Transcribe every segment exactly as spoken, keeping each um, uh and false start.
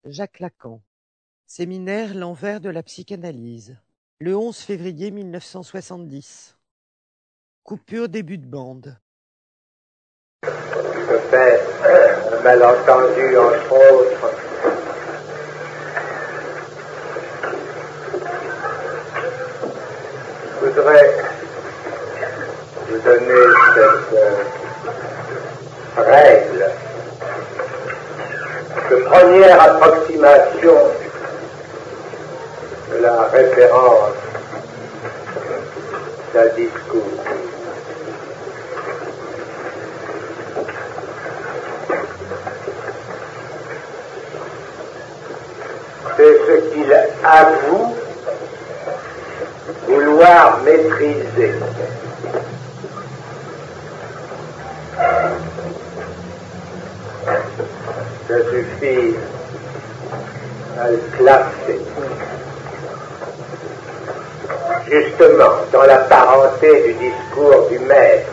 Jacques Lacan. Séminaire L'envers de la psychanalyse. Le onze février mille neuf cent soixante-dix. Coupure début de bande. Je fais un malentendu entre autres. Je voudrais vous donner cette euh, règle de première approximation de la référence d'un discours. C'est ce qu'il avoue vouloir maîtriser. Ça suffit à le classer. Justement, dans la parenté du discours du maître.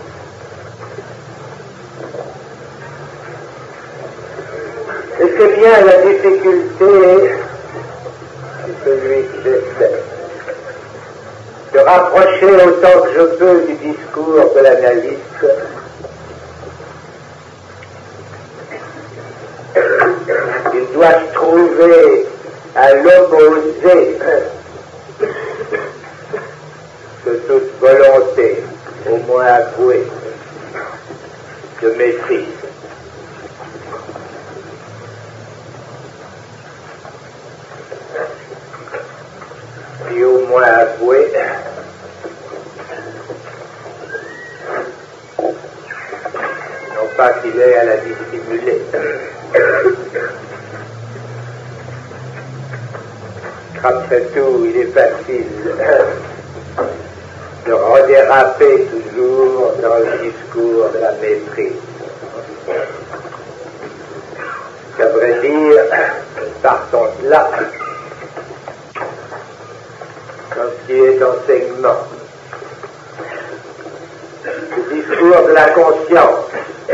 Et c'est bien la difficulté, c'est celui que j'essaie, de rapprocher autant que je peux du discours de l'analyste. Il doit se trouver à l'opposé de toute volonté, au moins avouée, de maîtrise. Puis au moins avouée, non pas qu'il ait à la dissimuler. Après tout, il est facile de redéraper toujours dans le discours de la maîtrise. Ça veut dire, partons de là, dans ce qui est enseignement, le discours de la conscience.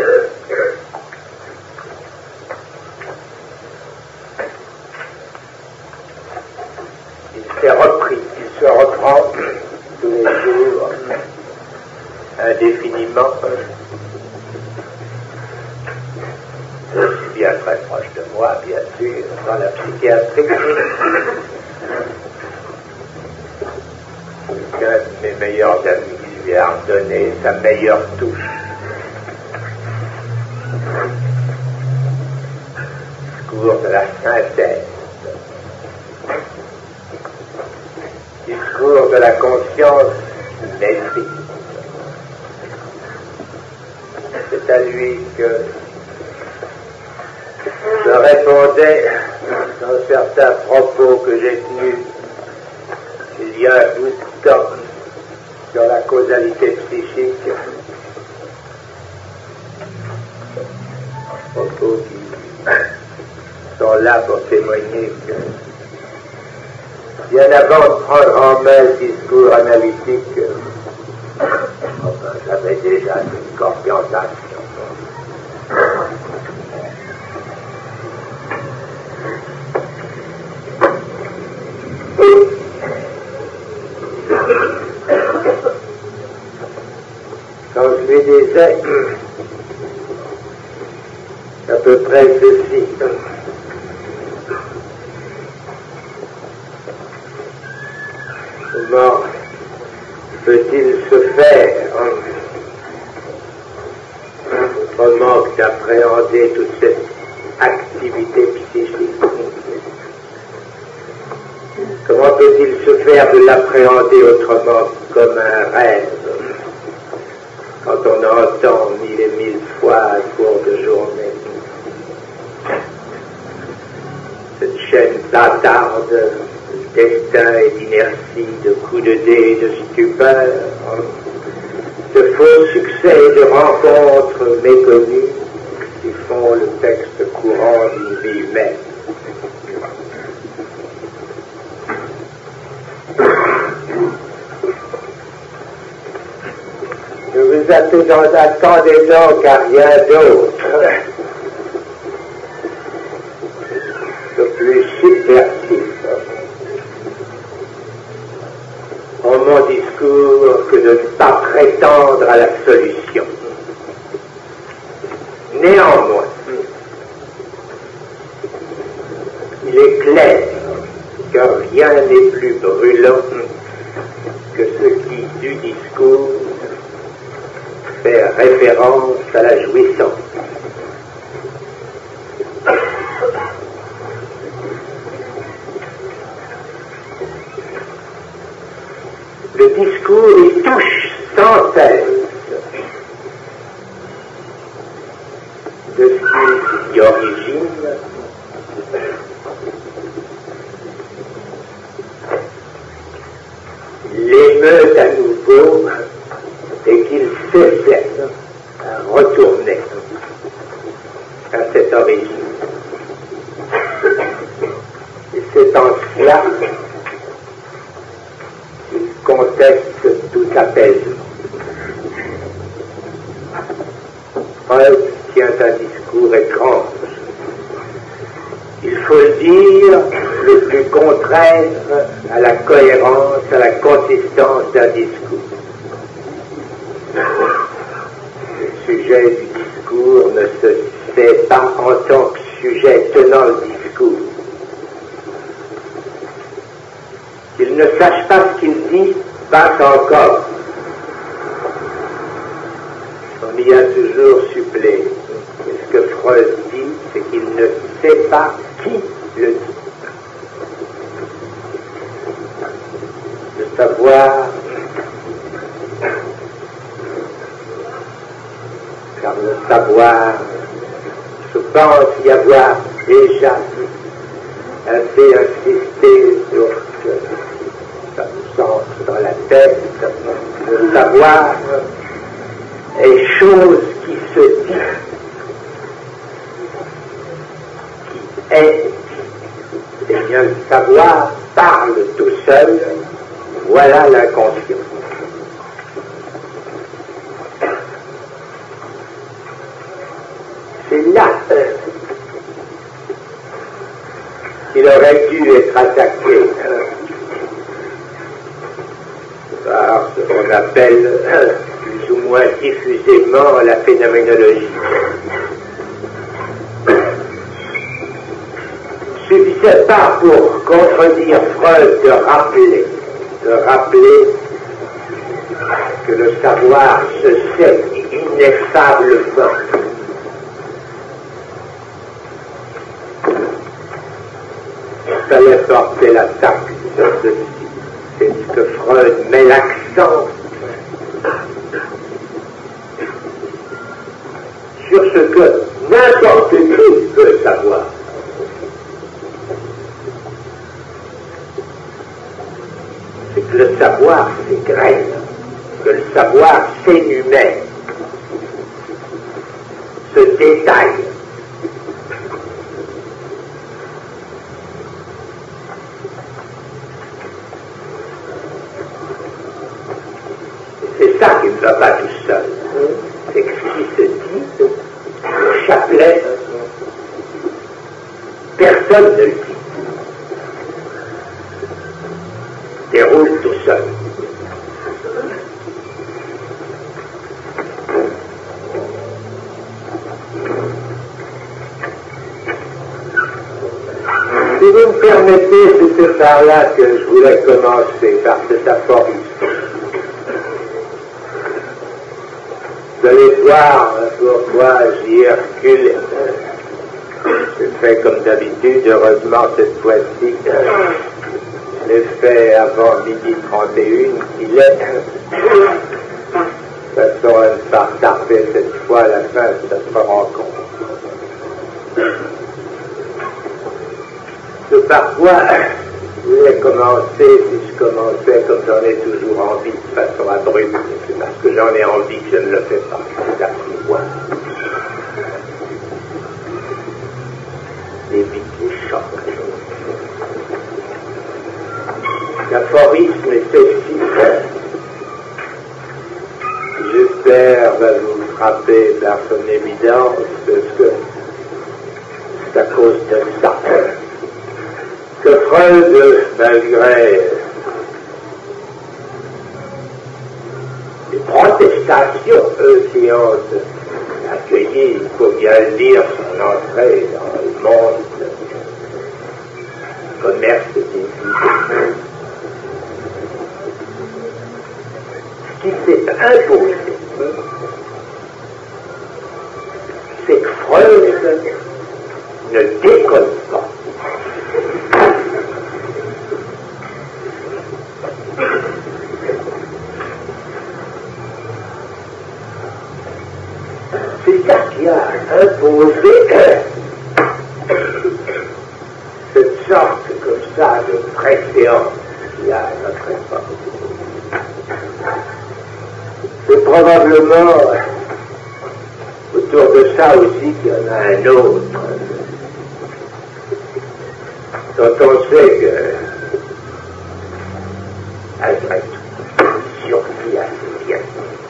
Il s'est repris, il se reprend tous les jours, indéfiniment. Je suis bien très proche de moi, bien sûr, dans la psychiatrie. Qu'un de mes meilleurs amis lui a redonné sa meilleure touche. Discours de la synthèse. Discours de la conscience maîtrise. C'est à lui que je répondais dans certains propos que j'ai tenus il y a un bout de temps sur la causalité psychique. Propos qui sont là pour témoigner que bien avant de prendre en main le discours analytique, enfin, j'avais déjà une compréhension. Quand je lui disais à peu près ceci, comment peut-il se faire autrement que d'appréhender toute cette activité psychique? Comment peut-il se faire de l'appréhender autrement comme un rêve quand on entend mille et mille fois à cours de journée cette chaîne bâtarde destin et d'inertie, de coups de dés, de stupeur, de faux succès et de rencontres méconnues qui font le texte courant d'une vie humaine. Ne vous attendez donc à rien d'autre prétendre à la solution. Néanmoins, il est clair que rien n'est plus brûlant que ce qui, du discours, fait référence à la jouissance. Le discours y touche sans cesse de ce qui y origine l'émeute à nouveau et qu'il cessait à retourner à cette origine. Et c'est en cela qu'il conteste tout apaisement. Freud tient un discours étrange. Il faut le dire, le plus contraire à la cohérence, à la consistance d'un discours. Le sujet du discours ne se fait pas en tant que sujet tenant le discours. Qu'il ne sache pas ce qu'il dit, passe encore. On y a toujours suppléé. Et ce que Freud dit, c'est qu'il ne sait pas qui le dit. Le savoir, car le savoir, je pense y avoir déjà assez insisté sur ce que ça nous entre dans la tête. Le savoir est chose qui se dit, qui est. Eh bien, le savoir parle tout seul, voilà l'inconscient. C'est là euh, qu'il aurait dû être attaqué euh, par ce qu'on appelle euh, plus ou moins diffusément la phénoménologie. Il ne suffisait pas pour contredire Freud de rappeler, de rappeler que le savoir se sait ineffablement. Il fallait porter l'attaque sur ceci. C'est ce que Freud met l'accent sur ce que n'importe qui peut savoir. C'est que le savoir s'égrène, que le savoir s'énumère, se détaille. C'est ça qui ne va pas tout seul. C'est que ce qui se dit, le chapelet, personne ne le dit. Déroule tout seul. Si vous me permettez, c'était par là que je voulais commencer, par cet aphorisme. Vous allez voir pourquoi j'y ai reculé. J'ai fait comme d'habitude, heureusement cette fois-ci, je l'ai fait avant midi trente et une, qu'il est. De toute façon, à ne pas retarder cette fois, à la fin, ça se rencontre. Que parfois, je voulais commencer, si je commençais comme j'en ai toujours envie, de façon abrupte, c'est parce que j'en ai envie que je ne le fais pas, c'est d'apprivoiser. Éviter les chocs. L'aphorisme est ceci. J'espère va vous frapper par son évidence, parce que c'est à cause de ça que Freud, malgré les protestes invitation, eux qui ont accueilli, il faut bien le dire, son entrée dans le monde du commerce des idées. Ce qui s'est imposé, c'est que Freud ne déconne pas. C'est ça qui a imposé cette sorte comme ça de préséance qu'il y a à notre époque. C'est probablement autour de ça aussi qu'il y en a un autre dont on sait que, malgré tout, survit assez bien.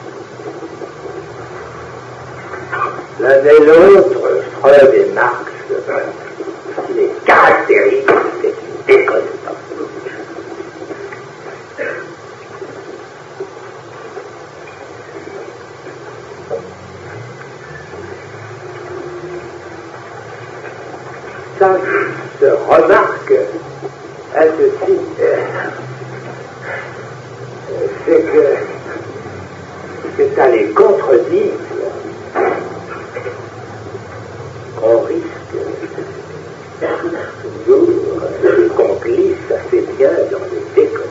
L'un et l'autre, Freud et Marx, ce qui les caractérise, c'est qu'ils déconnent pas. Ça se remarque à ceci, c'est que, que ça les contredit. On risque toujours qu'on glisse assez bien dans les déconnes.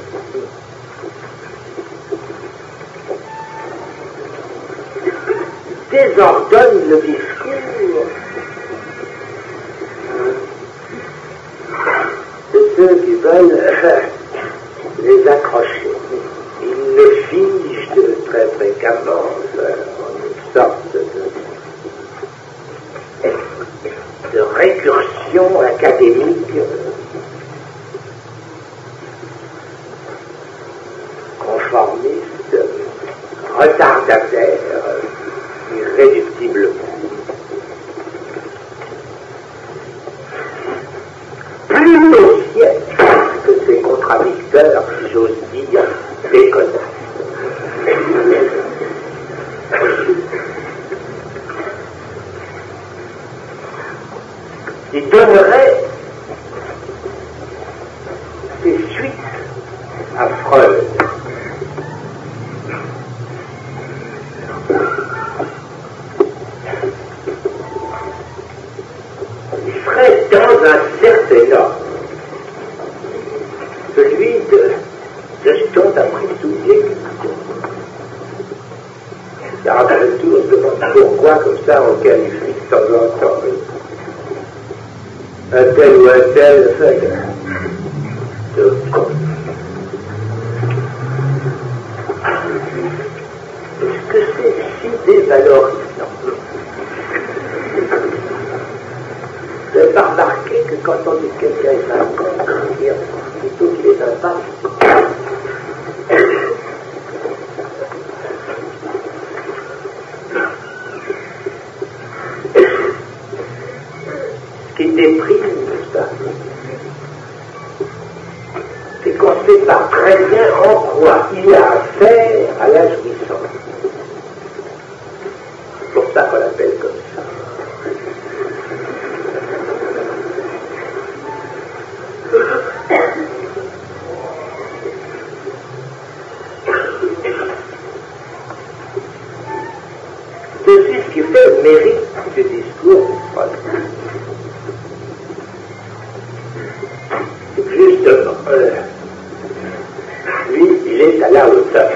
Désordonne le discours de ceux qui veulent les accrocher. Ils le figent très fréquemment en une sorte de de récursion académique conformiste, retardataire, irréductiblement. Plus au ciel que ces contradicteurs, si j'ose dire, déconnaissent. Il donnerait des suites à Freud. Il serait dans un certain ordre, celui de gestion d'après tout l'exécution. Il rappelle tout, on se demande pourquoi, comme ça, on qualifie de temps en temps un tel ou un tel fait de con. Est-ce que c'est si dévalorisant? Vous n'avez pas remarqué que quand on dit que quelqu'un est un con, on veut dire plutôt qu'il est un pape? Ce qui déprime, n'est-ce pas? C'est qu'on ne sait pas très bien en quoi il a affaire à la jouissance. C'est pour ça qu'on l'appelle comme ça. C'est aussi ce qui fait le mérite du discours de Freud. Justement, euh, lui, il est à la hauteur.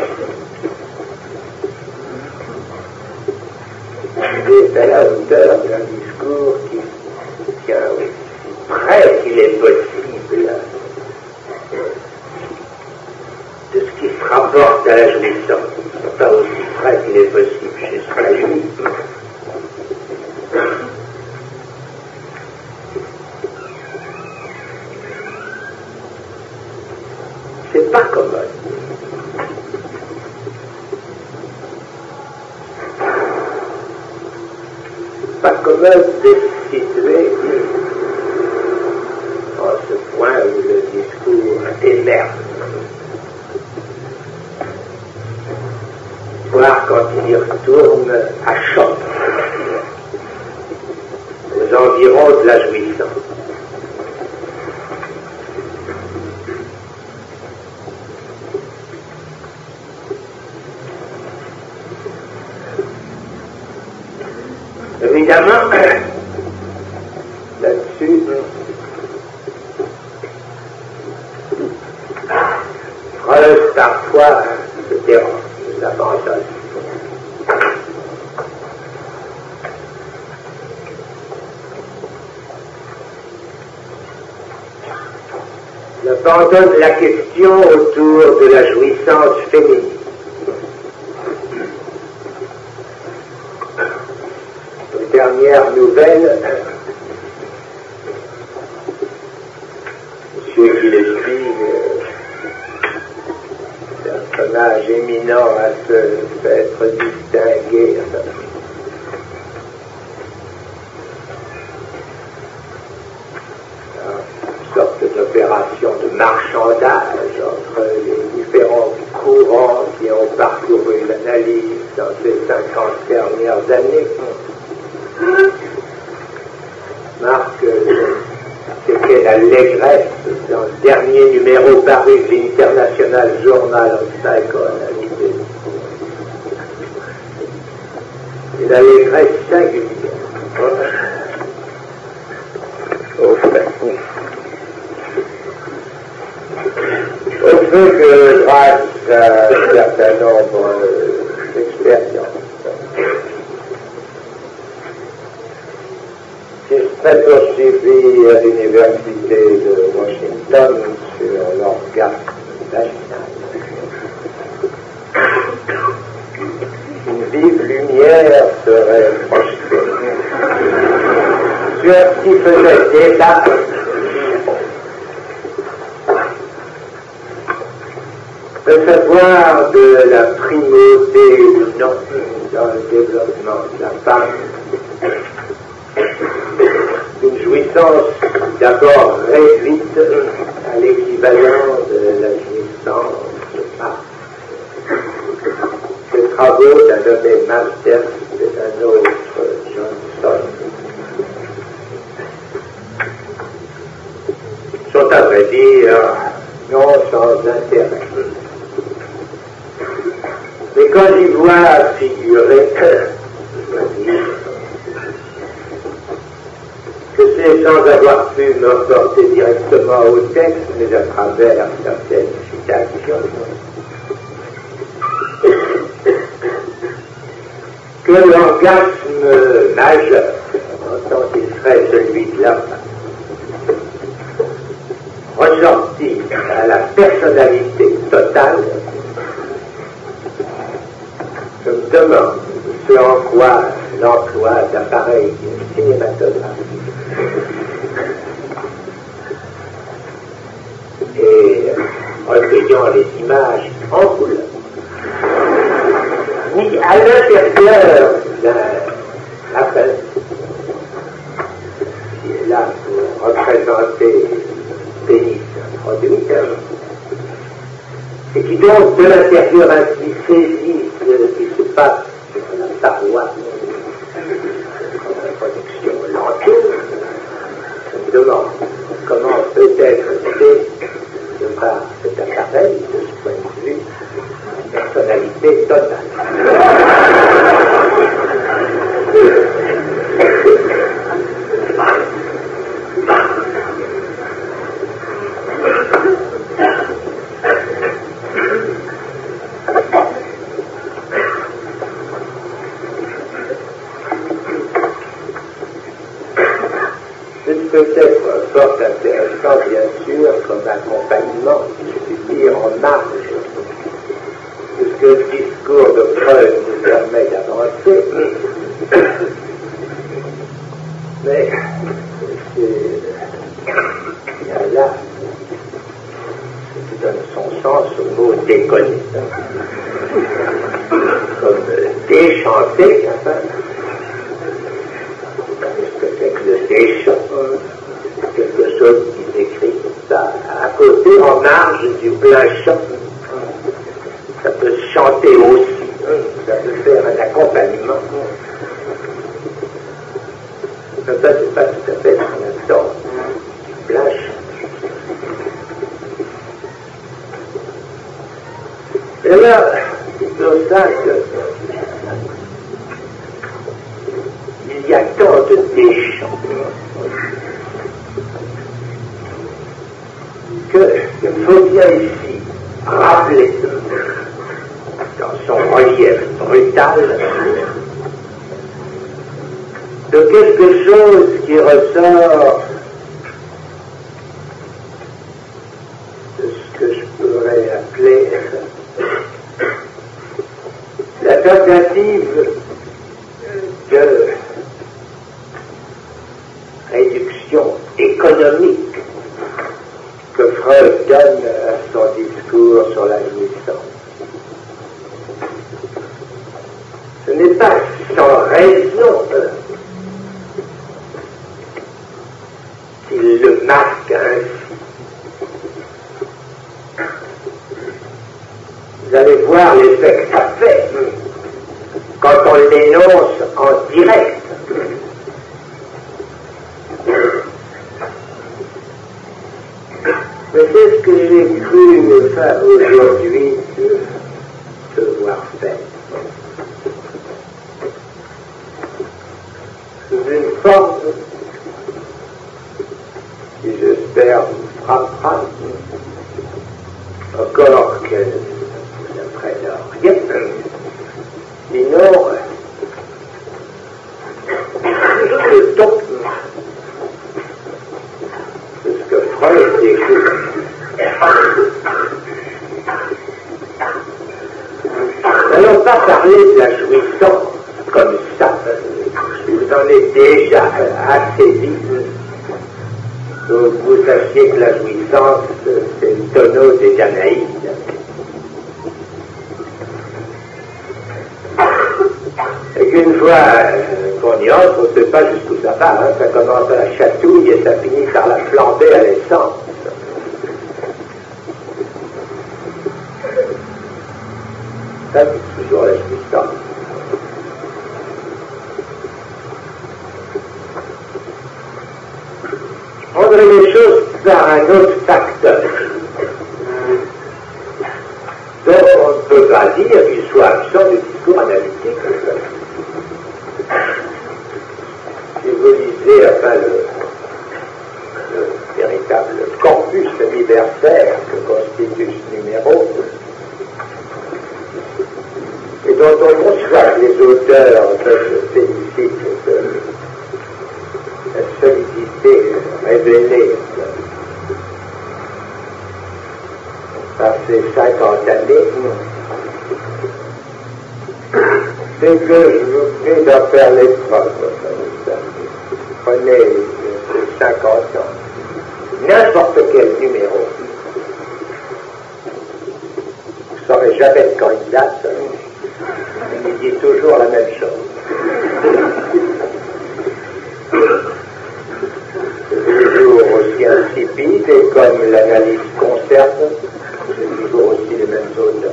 Il est à la hauteur d'un discours qui tient aussi près qu'il est possible de ce qui se rapporte à la jouissance. Pas aussi près qu'il est possible jusqu'à la jouissance. C'est pas commode. Pas commode de se situer en ce point où le discours émerge. Voir quand il on y retourne à choc, aux environs de la jouissance. Évidemment, là-dessus, Freud parfois se dérange de sa pensée. Abandonne la question autour de la jouissance féminine. Aux dernières nouvelles, Monsieur Gillespie, personnage éminent à se être distingué, sorte d'opération de marchandage entre les différents courants qui ont parcouru l'analyse dans ces cinquante dernières années. Marque c'était l'allégresse dans le dernier numéro paru de l'International Journal of Psychoanalysis. Et l'allégresse singulière. Au fait. Au fait que grâce à un certain nombre d'expériences qui serait poursuivi à l'université de Washington sur l'orgasme vaginal, une vive lumière serait projetée sur ce qui faisait débat de savoir de la primauté ou non dans le développement de la femme, une jouissance d'abord réduite à l'équivalent de la jouissance masque. Les travaux d'un nommé Masters et d'un autre Johnson sont à vrai dire non sans intérêt. Mais quand j'y vois figurer, que c'est sans avoir pu me reporter directement au texte, mais à travers certaines citations, que l'orgasme majeur, en tant qu'il serait celui de la femme, ressorti à la personnalité totale, je me demande ce en quoi l'emploi d'appareils cinématographiques et recueillant les images en couleur, mis à l'intérieur d'un appel qui est là pour représenter pénis produit, et qui donc de l'intérieur ainsi saisit ce qui se passe sur la paroi comme la production l'entoure. Je me demande comment peut être fait de par cet appareil, de ce point de vue, une personnalité totale. Peut-être fort intéressant, bien sûr, comme accompagnement, si je puis dire, en marge de ce que le discours de Freud nous permet d'avancer. Mais il y a là ce qui donne son sens au mot déconner, comme déchanter, enfin. Qu'est-ce que c'est que le déchant? Quelque chose qui décrit ça à côté, en marge du plein chant. Ça peut se chanter aussi, ça peut faire un alors, c'est pour ça que il y a tant de déchants qu'il faut bien ici rappeler dans son relief brutal de quelque chose qui ressort de ce que je pourrais appeler la tentative de réduction économique que Freud donne à son discours sur la jouissance. Ce n'est pas sans raison qu'il le marque ainsi. Vous allez voir l'effet que ça fait quand on l'énonce en direct. Mais c'est ce que j'ai cru faire aujourd'hui de devoir faire. Sous une forme qui, j'espère, vous frappera, encore que vous n'apprendra rien. Sinon, le ton de ce que Freud décrit. N'allons pas parler de la jouissance comme ça. Vous en êtes déjà assez vite. Donc vous sachiez que la jouissance, c'est le tonneau des Danaïdes. Et qu'une fois qu'on y entre, on ne sait pas jusqu'où ça va. Hein. Ça commence à la chatouille et ça finit par la flamber à l'essence. Ça, c'est toujours la jouissance. Je prendrai les choses par un autre facteur, dont on ne peut pas dire qu'il soit absent du discours analytique. Si vous lisez enfin le, le véritable corpus universaire que constitue ce numéro, et dont on conçoit que les auteurs se félicitent de la solidité révélée par ces cinquante années, c'est que je vous prie d'en faire l'épreuve. Prenez ces cinquante ans, n'importe quel numéro, vous ne saurez jamais de quand il date, il dit toujours la même chose. C'est toujours aussi insipide et comme l'analyse concerne, c'est toujours aussi les mêmes auteurs.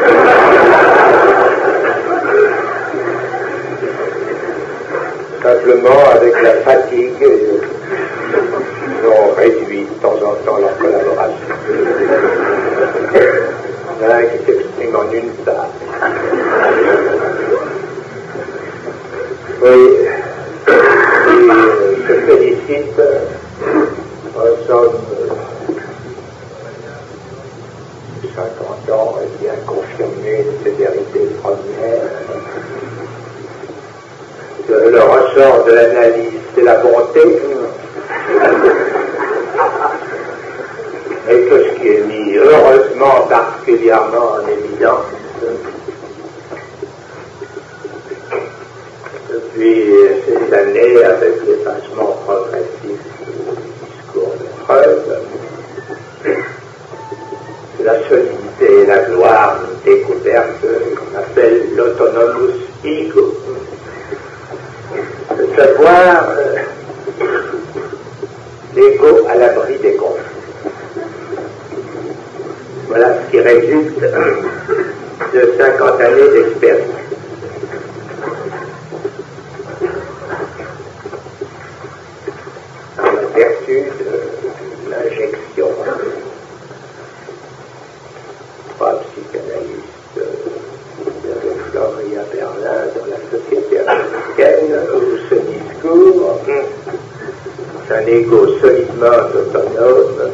Simplement, avec la fatigue, ils ont réduit de temps en temps leur collaboration. Il y en a un qui s'exprime en une phrase. Oui, je félicite, en somme, cinquante ans, et bien confirmé ces vérités premières. Le ressort de l'analyse, c'est la bonté, et que ce qui est mis heureusement particulièrement en évidence depuis ces années avec l'effacement progressif du discours de Freud, c'est la solidité et la gloire d'une découverte qu'on appelle l'autonomus ego. De savoir euh, l'ego à l'abri des conflits. Voilà ce qui résulte de cinquante années d'expérience. En vertu de l'injection, trois psychanalystes ego solidement autonome,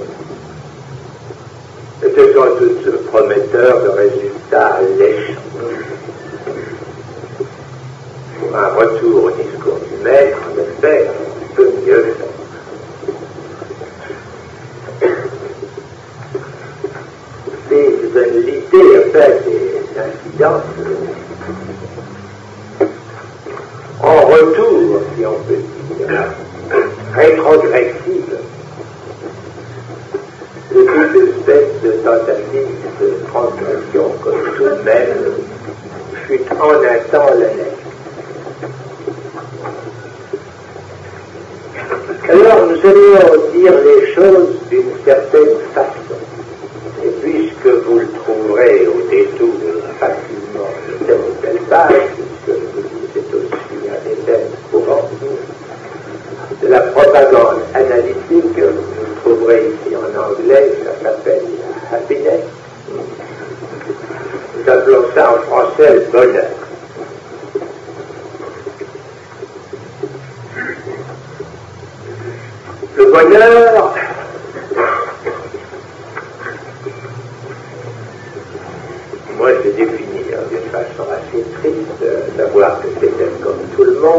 était sans doute prometteur de résultats alléchants. Pour un retour au discours du maître, en effet, on peut mieux faire. Si je donne l'idée, en fait, des incidents, en retour, si on peut dire, rétrogressive, de toute espèce de tentative de transgression, comme tout de même fut en un temps la lettre. Alors nous allions dire les choses d'une certaine façon, et puisque vous le trouverez au détour facilement de telle ou telle page, puisque c'est aussi un des thèmes courants de la propagande analytique, vous trouverez ici en anglais, ça s'appelle happiness. Nous appelons ça en français le bonheur. Le bonheur, moi je définis hein, d'une façon assez triste, savoir que c'était comme tout le monde.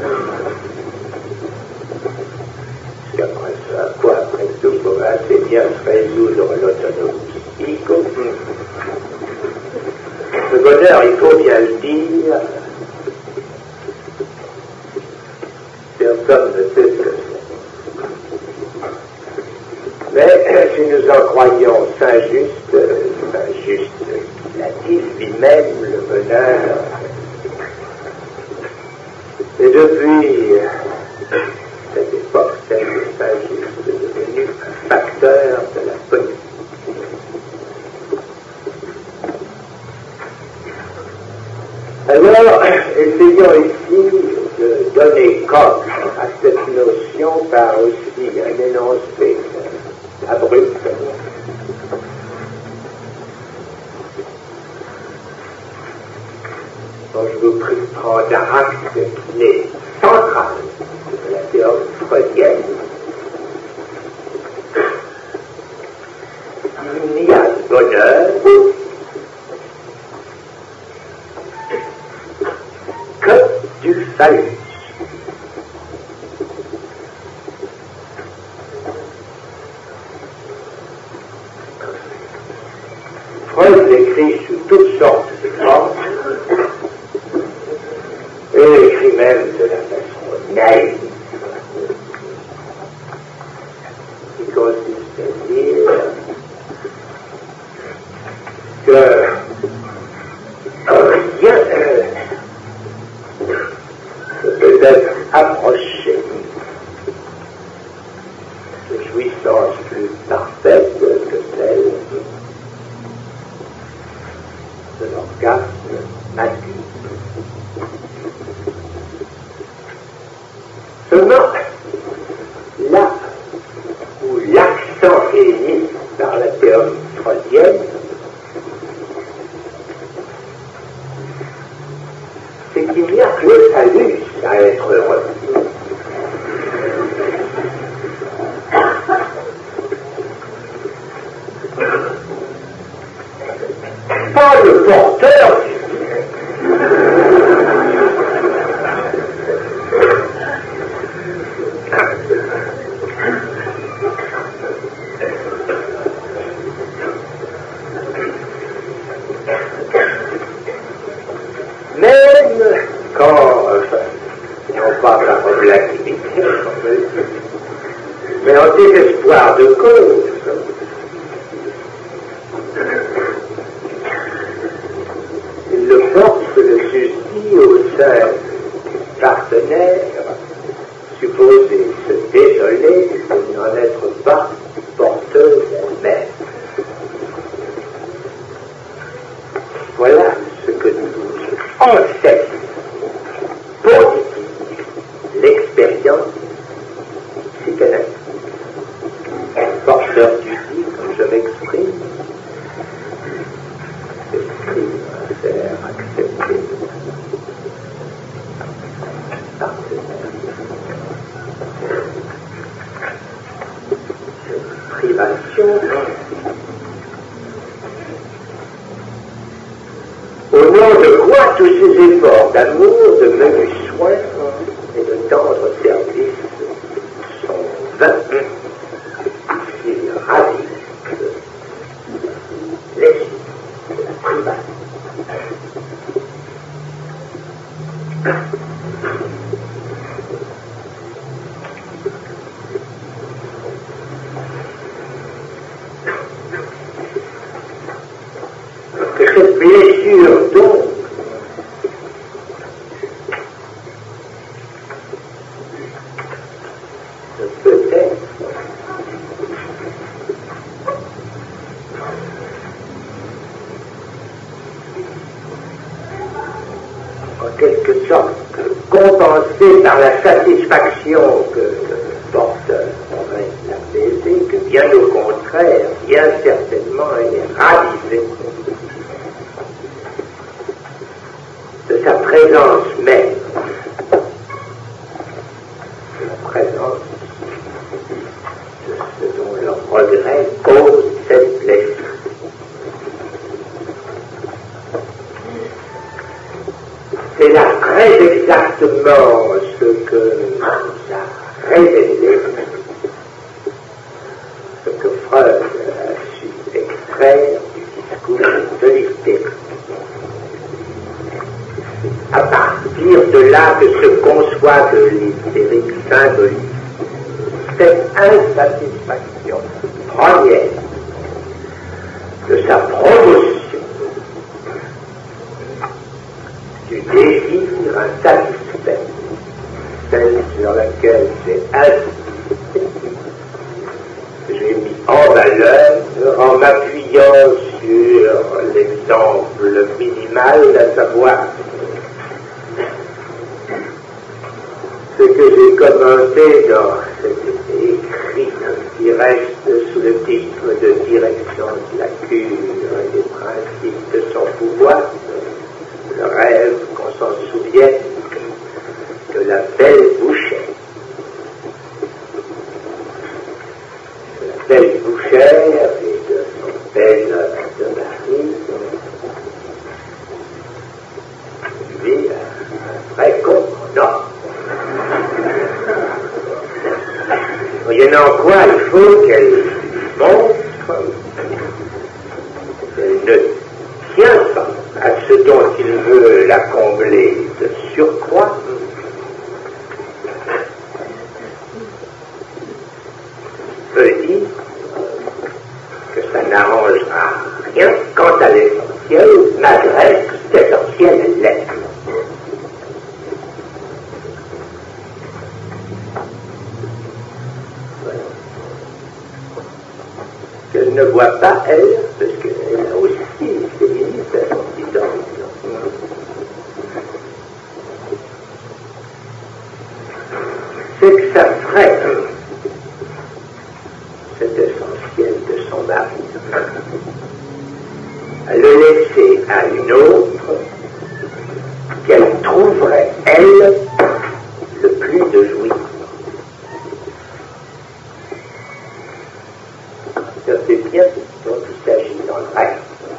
Après ça, quoi, après tout, pourrait assez bien se résoudre l'autonomie psychique. Le bonheur, il faut bien le dire, personne ne sait ce que c'est. Mais si nous en croyons Saint-Just, Saint-Just, il a dit lui-même le bonheur. Et depuis cette époque, celle de Saint-Just est devenu un facteur de la politique. Alors, essayons ici de donner corps à cette notion par aussi un énoncé abrupt. Donc, je vous prends un acte qui est central de la théorie freudienne. Il n'y a de bonheur que du phallus. Freud l'écrit sous toutes sortes de formes, et l'écrit même de la façon naïve, qui consiste à dire que rien ne peut être approché de jouissance plus parfaite que celle de l'orgasme mature. Seulement, là où l'accent est mis par la théorie freudienne, c'est qu'il n'y a que le phallus à être heureux. Pas le porteur du même quand, enfin, non pas par relativité, mais en désespoir de cause, il le porte le souci au sein partenaire, supposé se désoler de n'en être pas porteuse elle-même. Voilà ce que nous enseigne positive l'expérience psychanalytique. Bon. privation, au nom de quoi tous ces efforts d'amour, de menus soins et de tendre service sont vains s'ils ravissent l'esprit de la privation. Que cette blessure donc ne peut être en quelque sorte compensée par la satisfaction que le porteur aurait apaisée, que bien au contraire, bien certainement, elle est ravisée de sa présence même, de la présence de ce dont le regret cause cette blessure. C'est là très exactement ce que nous a révélé, ce que Freud a su extraire du discours de l'hystérique. À partir de là que se conçoit de l'hystérique symbolique, cette insatisfaction première de sa promotion du désir insatisfait, celle sur laquelle j'ai insisté, j'ai mis en valeur en m'appuyant sur l'exemple minimal, à savoir ce que j'ai commenté dans cet écrit qui reste sous le titre de Direction de la cure et des principes de son pouvoir. Le rêve qu'on s'en souvienne de la belle bouchère. De la belle bouchère et de son bel de mari. Lui, un vrai con, non. Moyennant quoi, il faut qu'elle montre qu'elle ne tient pas à ce dont il veut la combler de surcroît, peut dire que ça n'arrangera rien quant à l'essentiel, malgré que cet essentiel l'est. Qu'elle ne voit pas, elle, parce qu'elle a aussi ses limites à son petit horizon. C'est que ça ferait cet essentiel de son mari à le laisser à une autre qu'elle trouverait, elle, le plus de jouissance. Ça c'est bien ce dont il s'agit dans le rêve.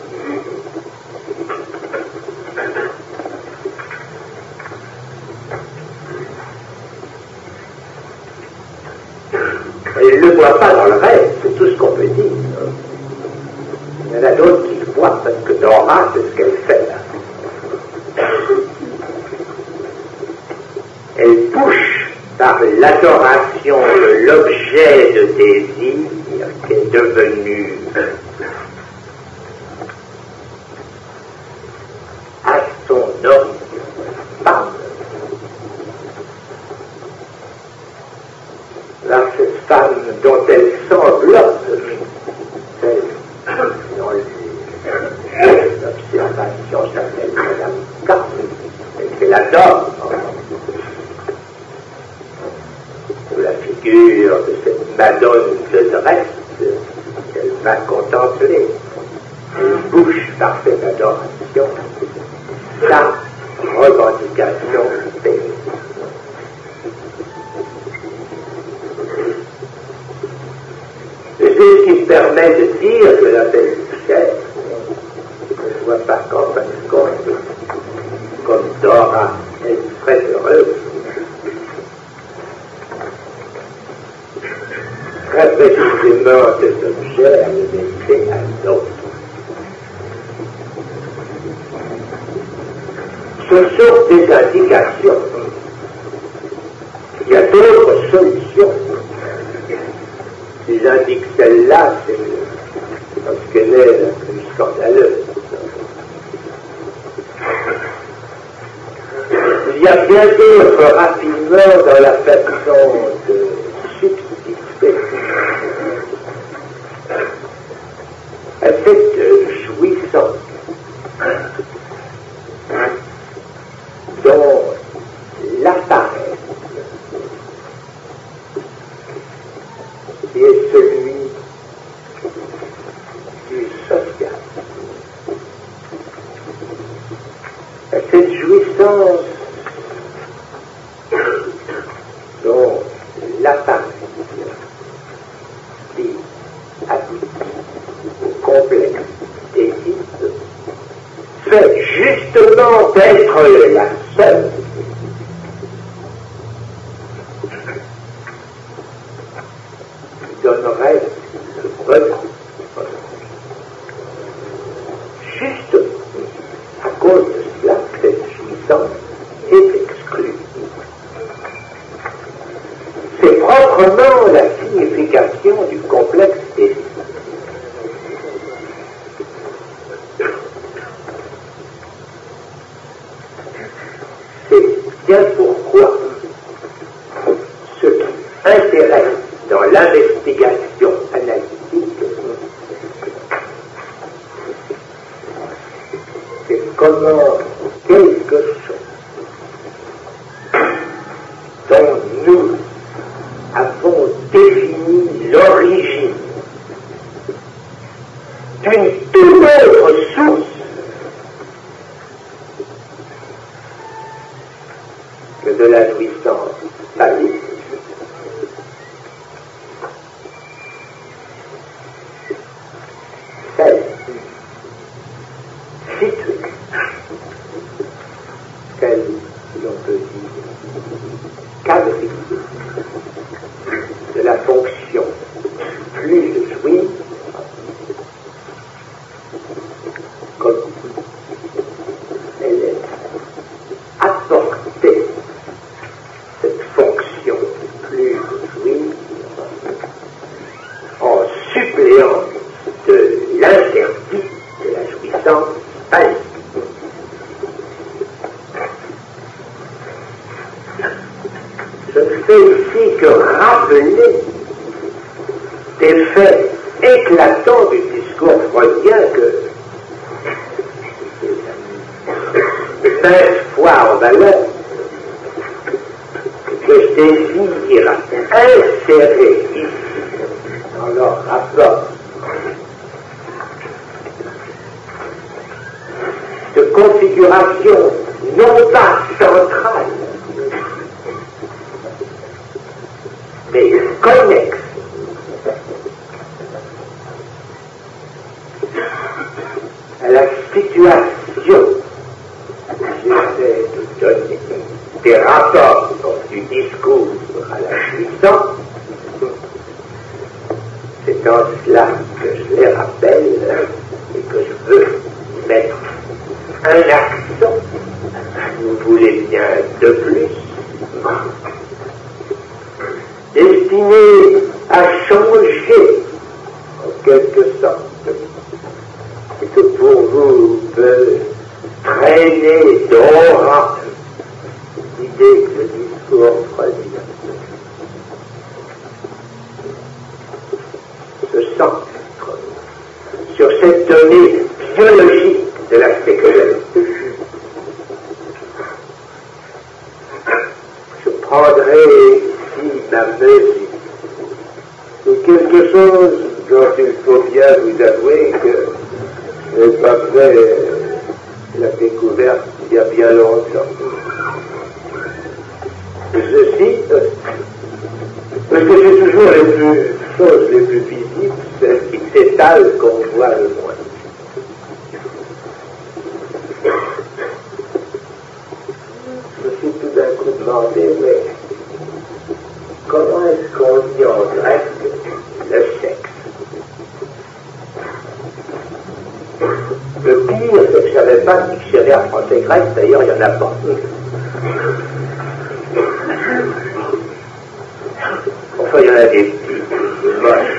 Elle ne le voit pas dans le rêve, c'est tout ce qu'on peut dire. Il y en a d'autres qui le voient parce que Nora, c'est ce qu'elle fait là. Elle bouche par l'adoration de l'objet de désir qui est devenu à son horizon femme. Là, cette femme dont elle s'enveloppe, celle dont l'observation s'appelle Madame Carme, et qu'elle adore, sous la figure de cette Madone de Dresde, qu'elle va contempler. ce qui me permet de dire que la belle chair, je ne vois pas quand, parce que comme Dora est très heureuse, très précisément cet objet a laissé à l'autre. Ce sont des indications. Il y a d'autres solutions. Si j'indique celle-là, c'est parce qu'elle est la plus scandaleuse. Il y a bien d'autres rapidement dans la façon de subsister à cette jouissance dont l'appareil qui est celui du social. À cette jouissance dont l'appareil qui aboutit au complexe d'Édipe fait justement d'être la seule qui donnerait le bonheur. Juste à cause de cela, cette jouissance est exclue. C'est proprement la signification du complexe d'Édipe. C'est bien pourquoi ce qui intéresse dans l'investigation analytique, c'est comment quelque chose dont nous avons défini l'origine d'une toute autre source que de la jouissance phallique, celle située, celle, si l'on peut dire, quadrillée de la fonction plus de jouir, comme elle est apportée, cette fonction plus de jouir, en suppléant de l'interdit de la jouissance phallique. Je ne fais ici que rappeler des faits éclatants du discours freudien que maintes fois en valeur, que je désire insérer ici dans leur rapport de configuration non pas centrale, mais connexe à la situation que j'essaie de donner des rapports du discours à la jouissance. C'est en cela que je les rappelle et que je veux mettre un accent, si vous voulez bien de plus, destiné à changer en quelque sorte ce que pour vous peut traîner d'aura l'idée que le discours freudien se centre sur cette donnée biologique de la sexualité. Je prendrai ici ma mesure. C'est quelque chose dont il faut bien vous avouer que je n'ai pas fait la découverte il y a bien longtemps. Je cite, parce que c'est toujours les plus, choses les plus visibles, celles génital qu'on voit le moins. Je me suis tout d'un coup demandé, mais comment est-ce qu'on dit en grec le sexe? Le pire, c'est que je n'avais pas de dictionnaire français-grec, d'ailleurs il n'y en a pas. Enfin, il y en a des petits, moches.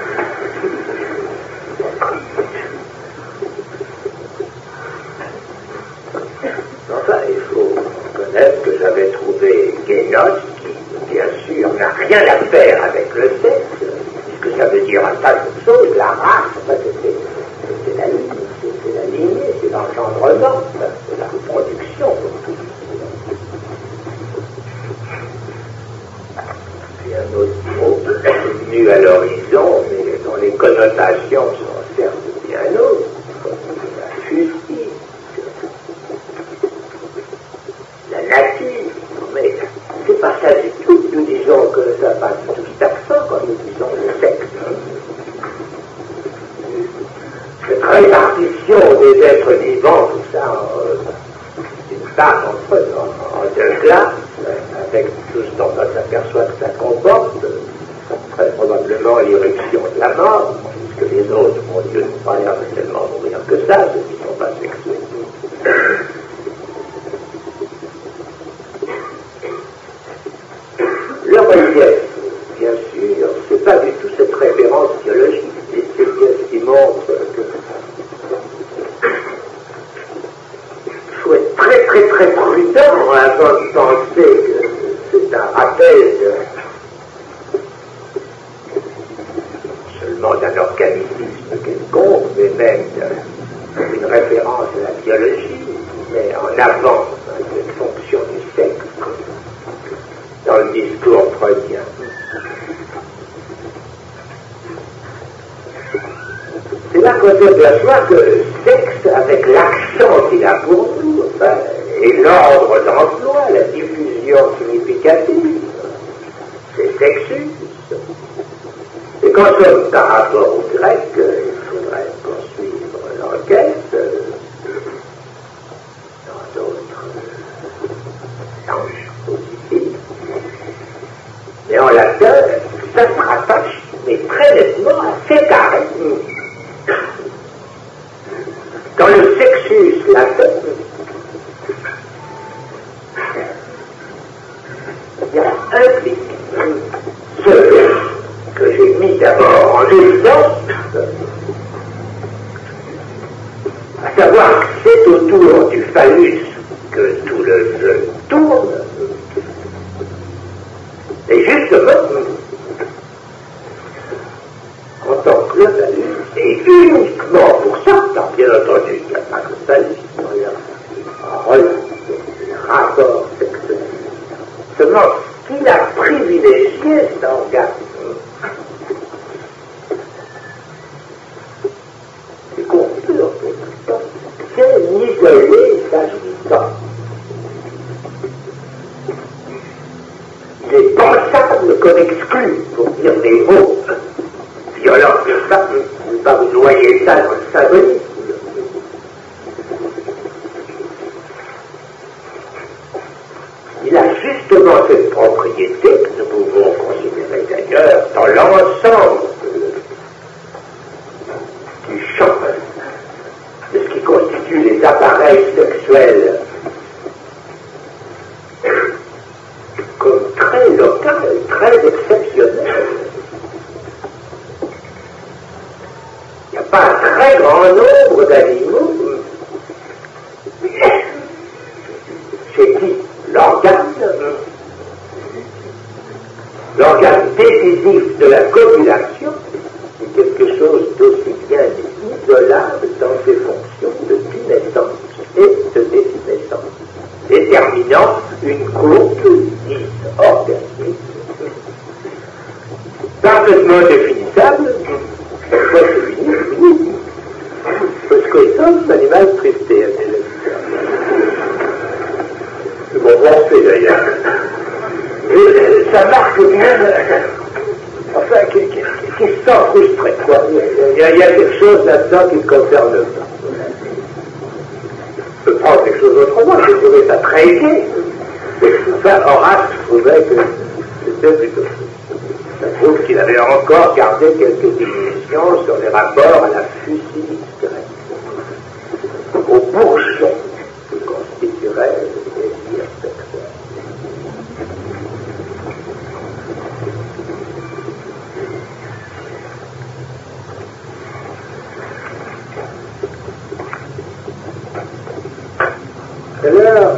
Enfin, il faut reconnaître que j'avais trouvé Guénos, qui, bien sûr, n'a rien à faire avec le sexe, puisque ça veut dire un tas de choses, la race, enfin, c'est, c'est la ligne, c'est, c'est la lignée, c'est l'engendrement, c'est la reproduction. Puis un autre mot est venu à l'horizon, mais dont les connotations sont certes bien autres, comme la justice, la nature, mais c'est pas ça du tout. Nous disons que ça n'a pas du tout cet accent quand nous disons le sexe. Cette répartition des êtres vivants, tout ça, c'est une part entre eux, en, en deux classes, avec tout ce dont on s'aperçoit que ça comporte, très probablement l'irruption de la mort, puisque les autres, mon Dieu, n'ont pas l'air de tellement mourir que ça, ceux qui ne sont pas sexués. Le relief, bien sûr, c'est pas du tout cette référence biologique, c'est une pièce qui montre que il faut être très très très prudent avant de penser que c'est un rappel de, seulement d'un organisme quelconque, mais même d'une référence à la biologie, mais en avant de cette fonction du sexe dans le discours freudien. C'est là qu'on s'aperçoit que le sexe, avec l'accent qu'il a pour nous, enfin, et l'ordre d'emploi, la diffusion significative, c'est sexus. Et quand on sommes par rapport au grec, il faudrait poursuivre l'enquête dans d'autres langues positives. Mais en latin, ça se rattache, mais très nettement, à sécaré. Dans le sexus latin, il y a un clic. Ce que j'ai mis d'abord en évidence, à savoir que c'est autour du phallus que tout le jeu tourne. Et justement, en tant que le phallus, et uniquement pour ça, car bien entendu, il n'y a pas que le phallus, il y a un rapport sexuel. Seulement, ce qu'il a privilégié, cet organe, c'est qu'on peut, en quelque temps, c'est isoler sa jouissance. Il est pensable qu'on exclue, pour dire des mots violents, n'est-ce pas, ne pas vous noyer ça dans le symbolisme. Il a justement cette propriété que nous pouvons considérer d'ailleurs dans l'ensemble du champ de ce qui constitue les appareils sexuels comme très local, très exceptionnel. Il n'y a pas un très grand nombre d'animaux chez qui l'organe, l'organe décisif de la copulation, c'est quelque chose d'aussi bien isolable dans ses fonctions de naissance et de dénaissance, déterminant une courbe dite organique, parfaitement définissable, parfois c'est fini, c'est fini, parce que les hommes, l'animal tristé, c'est bon pensé d'ailleurs. Et ça marque bien, enfin, qui, qui, qui se sent frustré, quoi. Il y y, a, il y a quelque chose là-dedans qui ne concerne pas. Je peux prendre quelque chose autrement, j'ai trouvé ça très gai. Enfin, Horace trouvait que c'était plutôt... Ça prouve qu'il avait encore gardé quelques diminutions sur les rapports à la fusiliste grecque, au bourgeois qui constituerait le désir sexuel. Alors,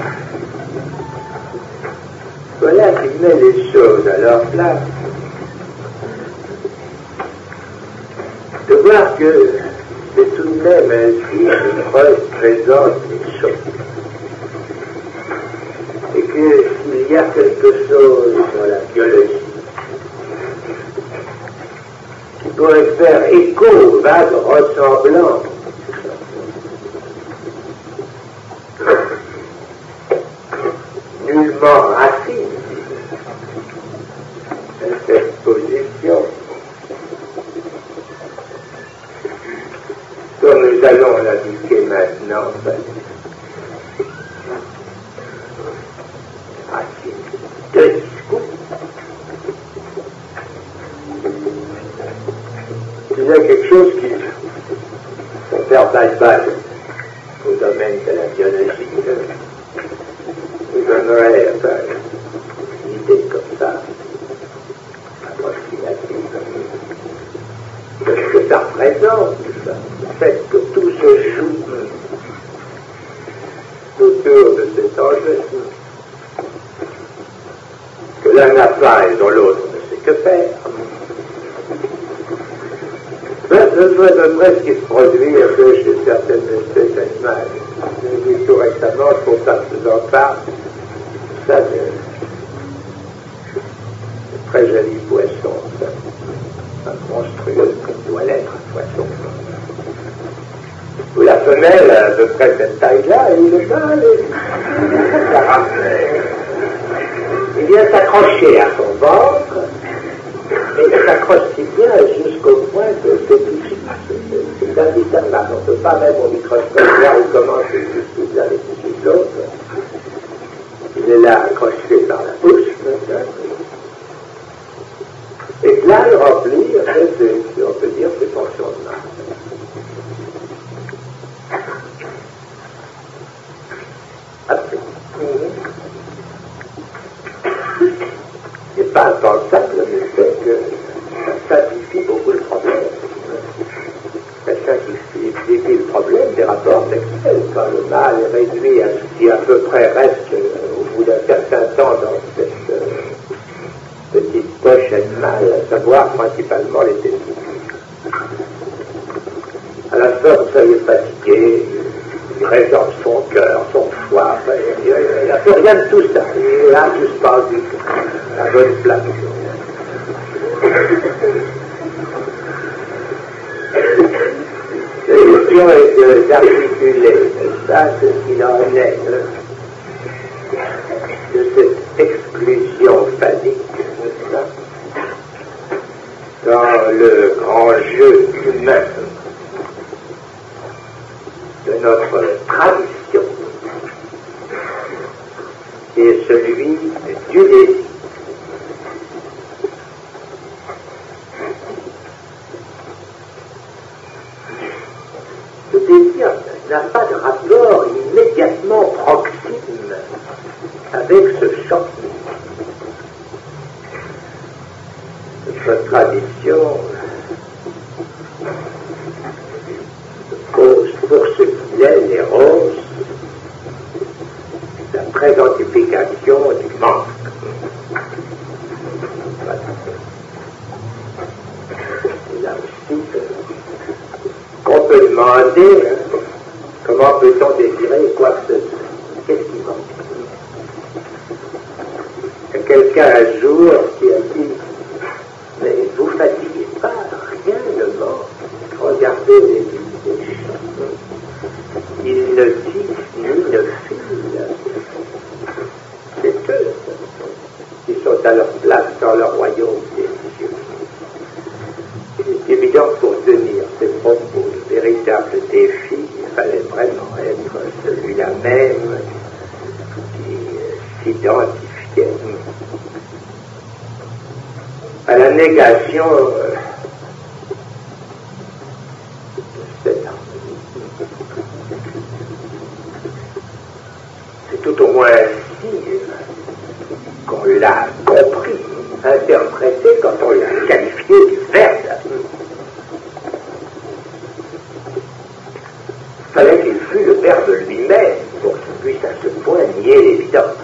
voilà qui met les choses à leur place. De voir que c'est tout de même ainsi une preuve présente des choses. Et que s'il y a quelque chose dans la biologie qui pourrait faire écho aux vagues ressemblantes nullement racine de cette position dont nous allons l'indiquer maintenant, racine de discours. Il y a quelque chose qui, pour faire balle-balle au domaine de la biologie, vous donnerait enfin, une idée comme ça, approximative, de ce que ça représente, ça. Le fait que tout se joue autour de cet enjeu, que l'un n'a pas et dont l'autre ne sait que faire. Ben, je vois de près ce qui se produit un peu chez certaines espèces animales. J'ai vu tout récemment, je trouve ça que je vous en parle, ça de, de très jolis poissons, ça, un monstrueux comme doit l'être un poisson. Où la femelle a à peu près cette taille-là, et le mâle, il vient s'accrocher à son ventre, et il s'accroche si bien jusqu'au point que c'est difficile. C'est indiscernable. On ne peut pas même au microscope voir où commence le tissu l'un et le tissu de l'autre. Il est là accroché par la bouche, et là, il remplit, en fait, on peut dire, ses fonctions de marque. Après. C'est pas impensable le fait que ça simplifie beaucoup le problème. Ça simplifie le problème des rapports sexuels. Quand le mâle est réduit à ce qui à peu près reste euh, au bout d'un certain temps dans cette euh, petite poche animale, à savoir principalement les testicules. À la fin, vous soyez fatigué, il résorbe son cœur, son foie, il n'a fait rien de tout ça. Il est là, suspendu, à la bonne place. La question est d'articuler, ça, ce qu'il en est, de cette exclusion phallique, dans le grand jeu humain de notre tradition, qui est celui du désir. Le désir n'a pas de rapport immédiatement proxime avec ce champ. Notre tradition cause pour ce qu'il est l'éros, la présentification du manque. Voilà. Et là aussi, qu'on peut demander, hein, comment peut-on désirer quoi que ce soit? Qu'est-ce qui manque? Il y a quelqu'un un jour qui a dit, mais vous fatiguez pas, rien ne manque. Regardez les lignes des champs. Ils ne tissent ni ne filent. C'est eux qui sont à leur place dans le royaume des cieux. Il est évident que pour tenir cette négation euh, de cette harmonie. C'est tout au moins ainsi qu'on l'a compris, interprété quand on l'a qualifié du verbe. Il fallait qu'il fût le verbe lui-même pour qu'il puisse à ce point nier l'évidence.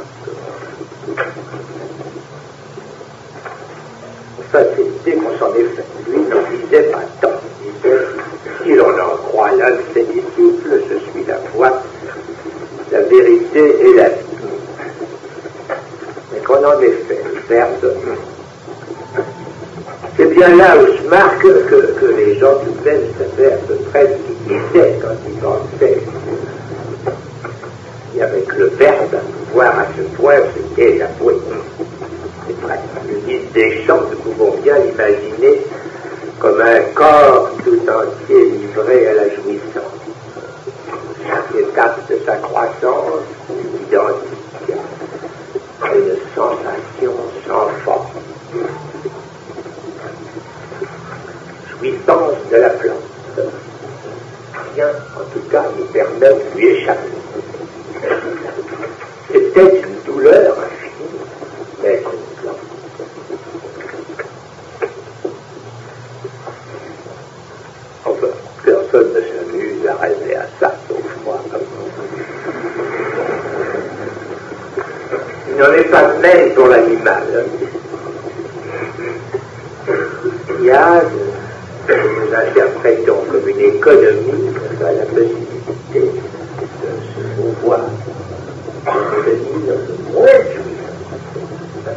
Enfin, c'était qu'on s'en est fait. Lui n'en disait pas tant. Il disait, si l'on en croit l'un de ses disciples, je suis la voie, la vérité et la vie. Mais qu'on en ait fait le verbe, c'est bien là où se marque que, que les gens tout de même se verbe presque disaient quand ils pensaient. Et avec le verbe, voir à ce point ce qu'est la poésie. C'est vrai. Le guide des chants, nous pouvons bien l'imaginer comme un corps tout entier livré à la jouissance. Chaque étape de sa croissance est identique à une sensation sans forme. Jouissance de la plante. Rien, en tout cas, nous permet de lui échapper. C'était une douleur infinie d'être une plante. Enfin, personne ne s'amuse à rêver à ça, sauf moi. Il n'en est pas de même pour l'animal. Il y a, nous interprétons comme une économie, la possibilité de se mouvoir, de devenir moins jouissant.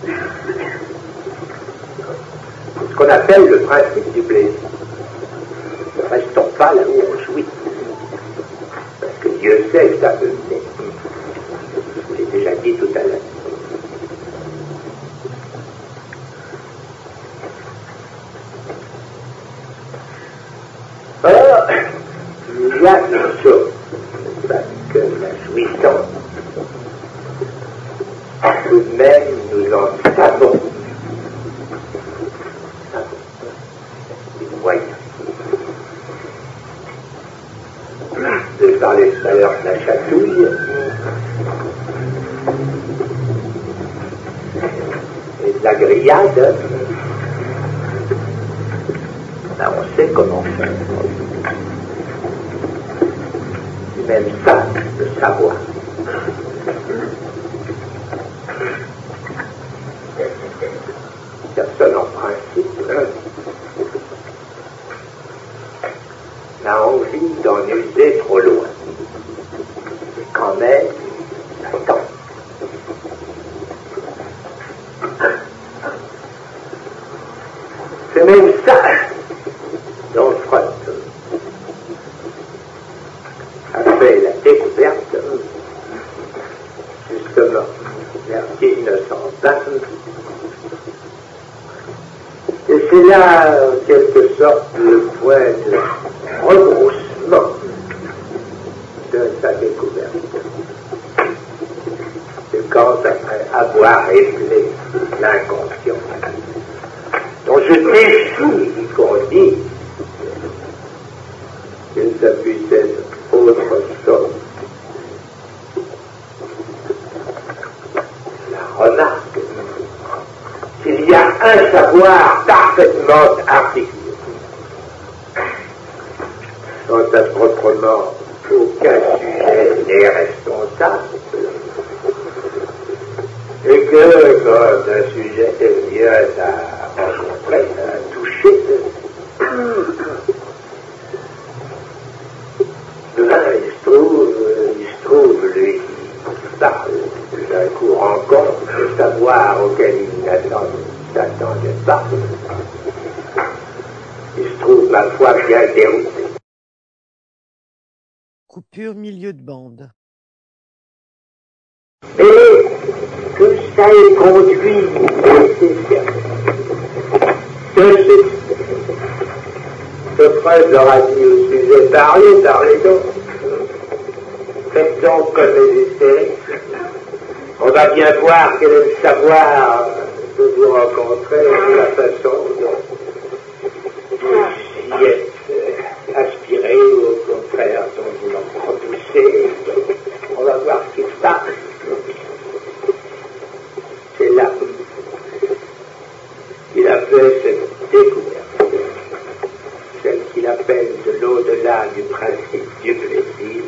C'est ce qu'on appelle le principe du plaisir. Ne restons pas là où on jouit. Parce que Dieu sait que ça peut venir. Je vous l'ai déjà dit tout à l'heure. Or, il y a une chose, parce que la jouissance, tout de même, nous en savons. Nous voyons. Je parlais tout à l'heure de la chatouille et de la grillade. Ben, on sait comment faire. C'est même ça, le savoir. Personne en principe hein, n'a envie d'en user trop loin. Et quand même, ça tente. C'est même ça dont Freud a fait la découverte, justement, vers mille neuf cent vingt. Et c'est là, en quelque sorte, le point de rebroussement de sa découverte. C'est quand, après avoir éplé l'inconscient, dont je défie qu'on dise qu'il ne puisse être autre chose. La remarque, s'il y a un savoir parfaitement articulé, dont à proprement aucun sujet n'est responsable, et que quand un sujet vient à rencontrer, à toucher, là, il se trouve, il se trouve, lui, qui parle d'un coup rencontre de savoir auquel il n'attendait pas. Il se trouve, ma foi, bien dérouté. Coupure milieu de bande. Et que ça ait conduit nécessairement. Que ce Freud leur a dit au sujet, parlez, parlez donc. Faites donc comme les hystériques. On va bien voir quel est le savoir que que vous rencontrez de la façon dont vous y êtes euh, aspiré ou au contraire dont vous l'en repoussez. On va voir ce qui se passe. C'est là qu'il a fait cette découverte, celle qu'il appelle de l'au-delà du principe du plaisir.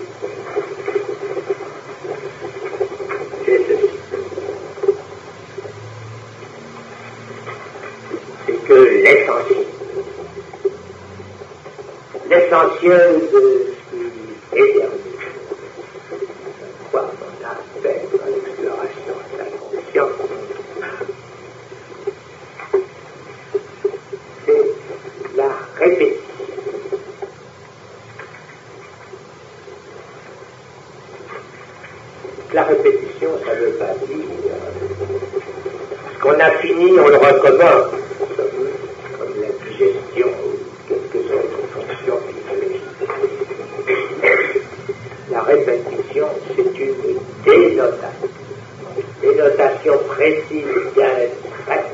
C'est ceci. C'est que l'essentiel, l'essentiel de ce qui est permis, quoi qu'on appelle dans l'exploration de la conscience, c'est la répétition. La répétition, ça ne veut pas dire ce qu'on a fini, on le recommence, comme la digestion ou quelques autres fonctions physiologiques. La répétition, c'est une dénotation, une dénotation précise d'un trait.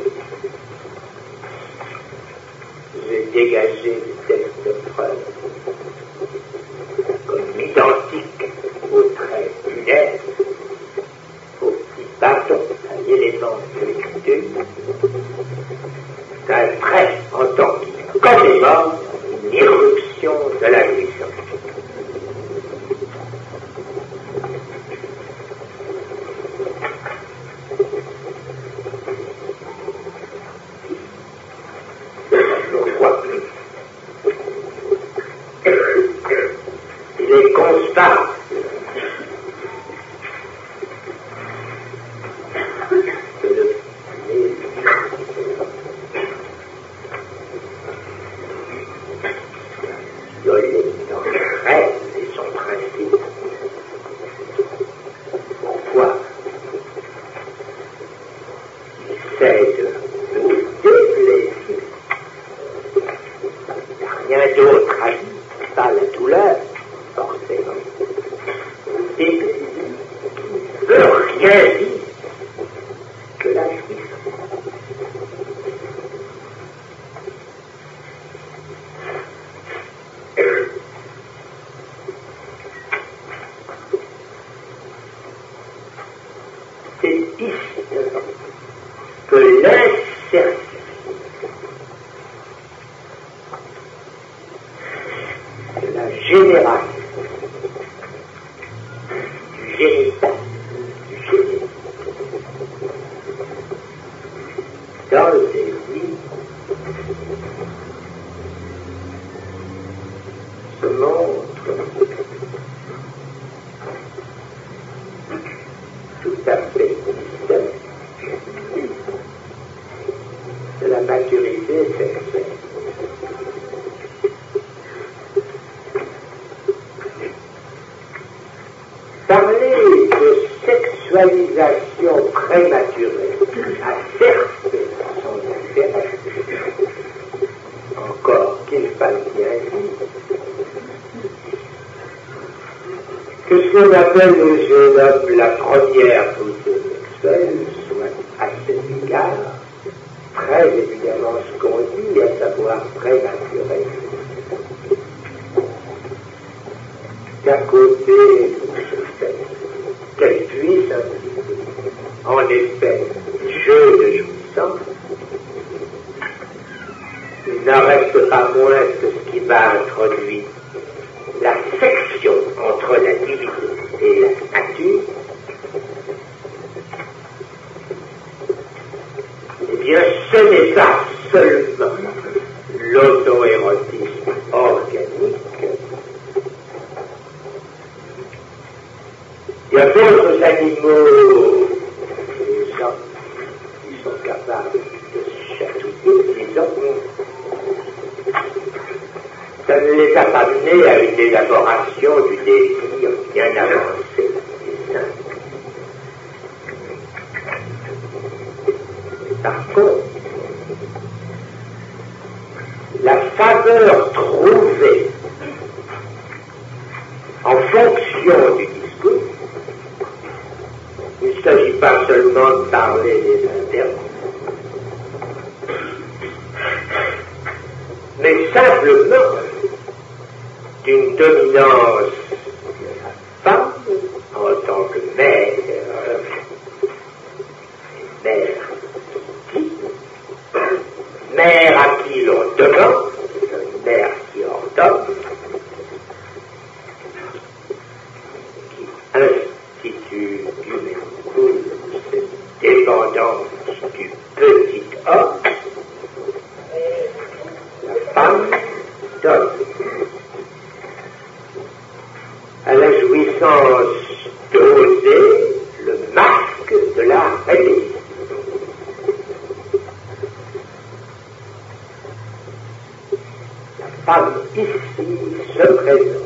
J'ai dégagé des textes de preuve comme identiques au trait lunaire, au petit bâton, un élément de lecture, d'un trait en tant qu'il commémore une irruption de la jouissance. Il est constant que le violé dans le rêve et son principe. Pourquoi il essaie de nous déplaire. Il n'y a rien d'autre à dire, pas la douleur, forcément. Et il ne veut rien dire que la jouissance. C'est ici que l'insertion de la génération du génital, du génie, dans le désir, se montre tout à fait distinct de la maturité sexuelle. Parler de sexualisation prématurée a certes son intérêt, encore qu'il faille bien dire que ce qu'on appelle le jeune homme la première poussée sexuelle soit à cet égard très évidemment ce qu'on dit, à savoir prématuré, qu'à côté qu'elle puisse, en effet, jeu de jouissance, il n'en reste pas moins que ce qui va introduire la section entre la divinité et la nature, eh bien, ce n'est pas seulement l'auto-érotisme organique. Il y a d'autres animaux, les gens qui sont capables de se chatouiller, disons, ça ne les a pas menés à une élaboration du désir bien avancé. Par contre, la faveur trouvée en fonction du discours, il ne s'agit pas seulement de parler des internes, d'une dominance de la femme en tant que mère, mère qui, mère à qui l'on demande, une mère qui ordonne, qui institue d'une épouse cette dépendance du petit homme. La femme donne à la jouissance d'oser le masque de la rébellion. La femme ici se présente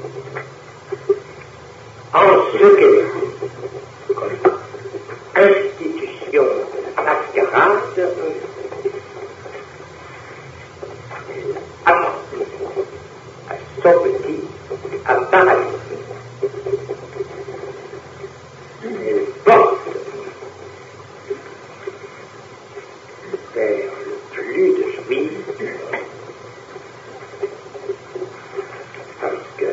en ce qu'elle est, comme institution de la mascarade, appartient à son petit appareil. Elle porte vers le plus de jouir, parce que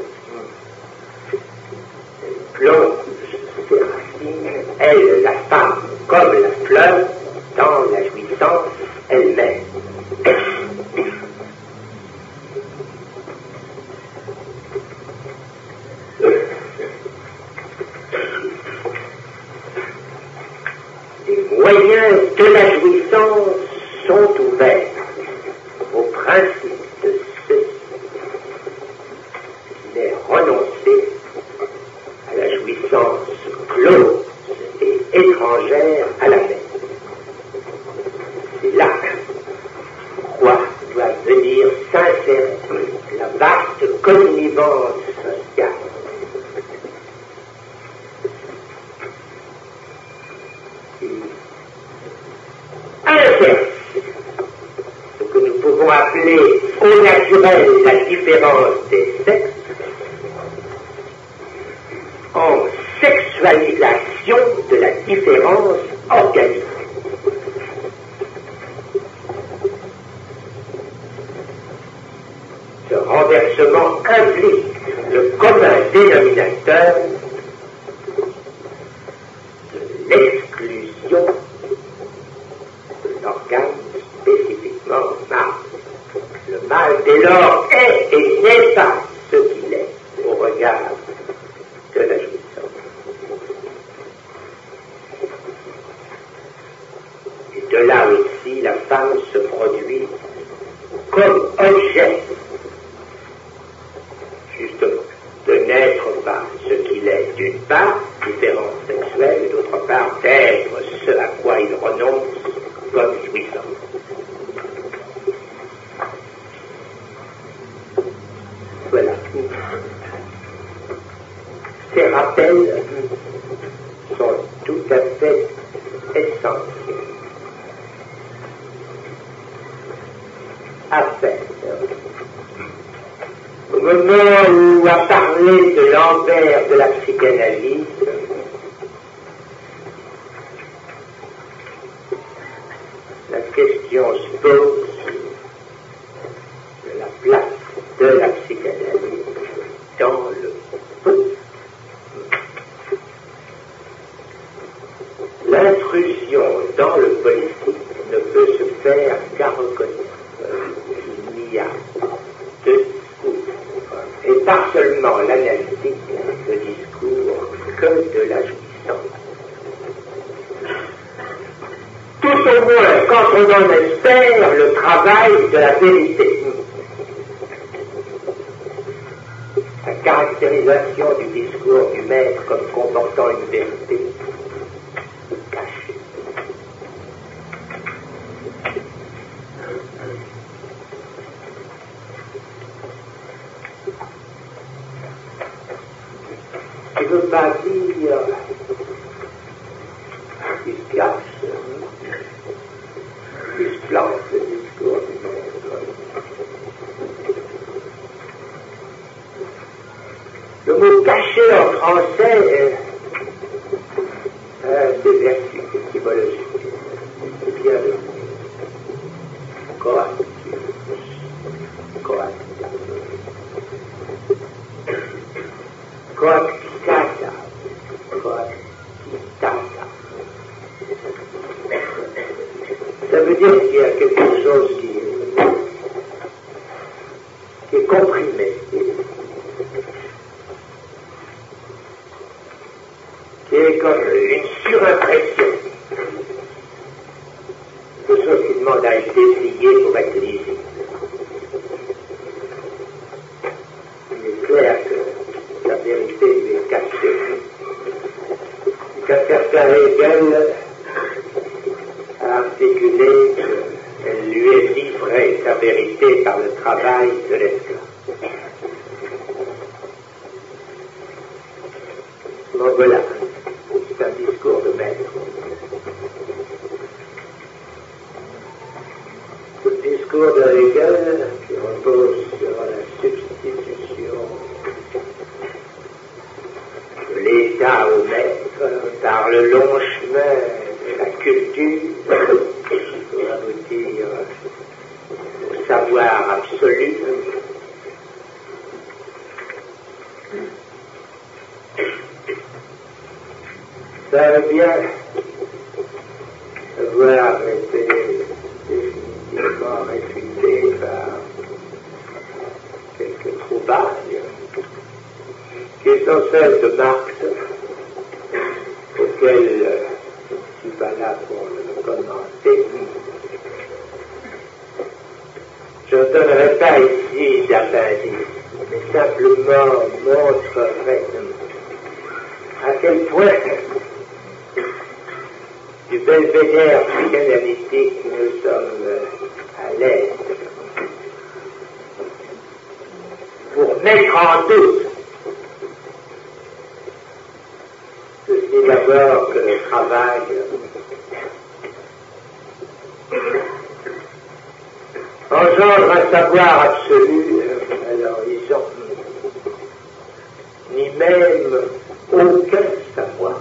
elle plonge ses racines, elle, la femme, comme la fleur, dans la jouissance elle-même. Les moyens de la jouissance sont ouverts au principe de ceci. Il est renoncé à la jouissance close et étrangère à la mère. C'est là quoi doit venir s'insérer la vaste connivence sociale. Inverse ce que nous pouvons appeler au naturel la différence des sexes en sexualisation de la différence organique. Ce renversement implique le commun dénominateur de l'exclusion de l'organe spécifiquement mâle. Le mâle dès lors est et n'est pas ce qu'il est au regard de la jouissance. Et de là aussi la femme se produit comme objet, justement, de n'être pas ce qu'il est, d'une part, différence sexuelle, et d'autre part, d'être ce à quoi il renonce comme jouissance. Voilà. Ces rappels sont tout à fait essentiels à faire. Au moment où, à parler de l'envers de la psychanalyse, la question se pose de la place de la psychanalyse dans le politique. L'intrusion dans le politique ne peut se faire qu'à reconnaître qu'il n'y a de discours, et pas seulement l'analytique, de discours, que de la jouissance. Tout au moins, quand on en espère le travail de la vérité. La caractérisation du discours du maître comme comportant une vérité cachée. Je ne veux pas dire qu'il se cache, qu'il se plante le discours du maître. Le mot caché en français a des vertus étymologiques. C'est bien le coactus, coactus. coactitata, coactitata. Ça veut dire qu'il y a quelque chose qui est, qui est comprimé, qui est comme une surimpression, quelque chose qui demande à être déplié pour être lisible. Il est clair que la vérité lui est cachée. Qu'un certain Hegel a articulé qu'elle lui est livrée, sa vérité, par le travail de l'esclave. Donc voilà, c'est un discours de maître. Le discours de Hegel, qui repose sur la substitution de l'état au maître par le long chemin de la culture pour aboutir au savoir absolu. Ça veut bien avoir été définitivement réfuté par quelques trouvailles qui sont celles de Marx, auxquelles euh, je ne suis pas là pour le commenter. Je ne donnerai pas ici d'appendice, mais simplement montrerai à quel point du belvédère psychanalytique nous sommes à l'aise pour mettre en doute ceci d'abord que le travail engendre un savoir absolu à l'horizon, ni même aucun savoir.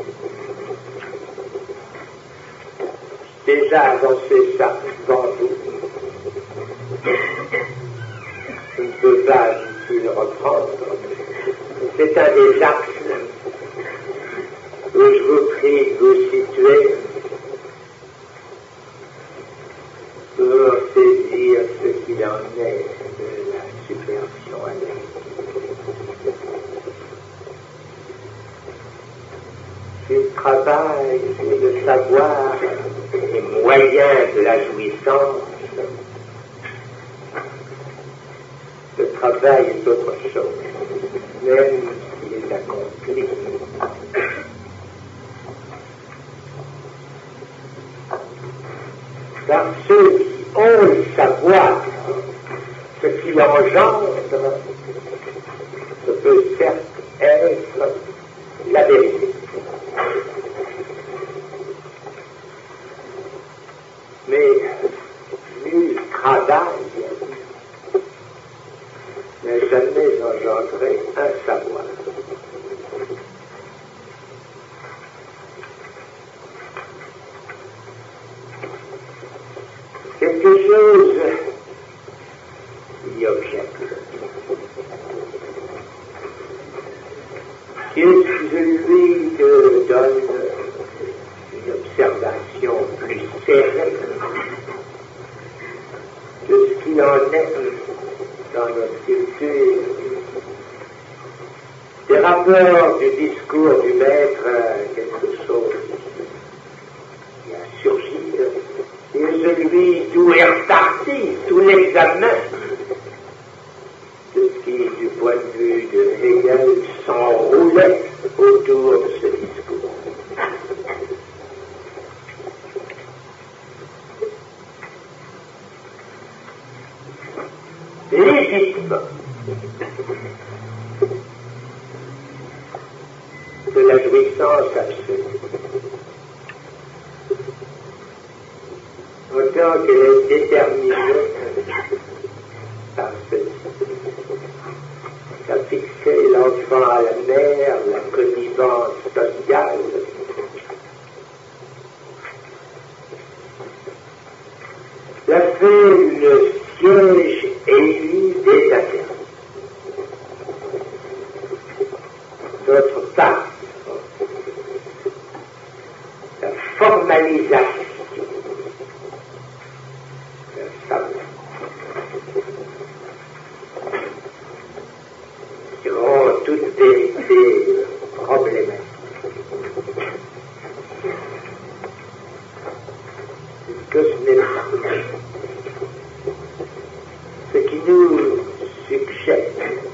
Déjà avancé ça devant vous. Je ne peux pas ici le reprendre. C'est un des axes où je vous prie de vous situer pour saisir ce qu'il en est de la subversion anarchique. Le travail et le savoir, les moyens de la jouissance. Le travail est autre chose, même s'il est accompli. Car ceux qui ont le savoir, ce qui l'engendre, ce peut certes être la vérité. Mais nul travail n'a jamais engendré un savoir. Quelque chose y objecte, qui est celui que donne une observation plus serrée de ce qu'il en est dans notre culture, des rapports du discours du maître à quelque chose qui a surgi, et celui d'où est reparti tout l'examen de ce qui, du point de vue de Hegel, s'enroulait autour de ce discours. Légitimement de la jouissance absolue, autant qu'elle est déterminée par ceci, à fixer l'enfant à la mère, la connivence sociale, la fait une siège élu des intérêts. vérité problématique. Que ce n'est pas ce qui nous suggère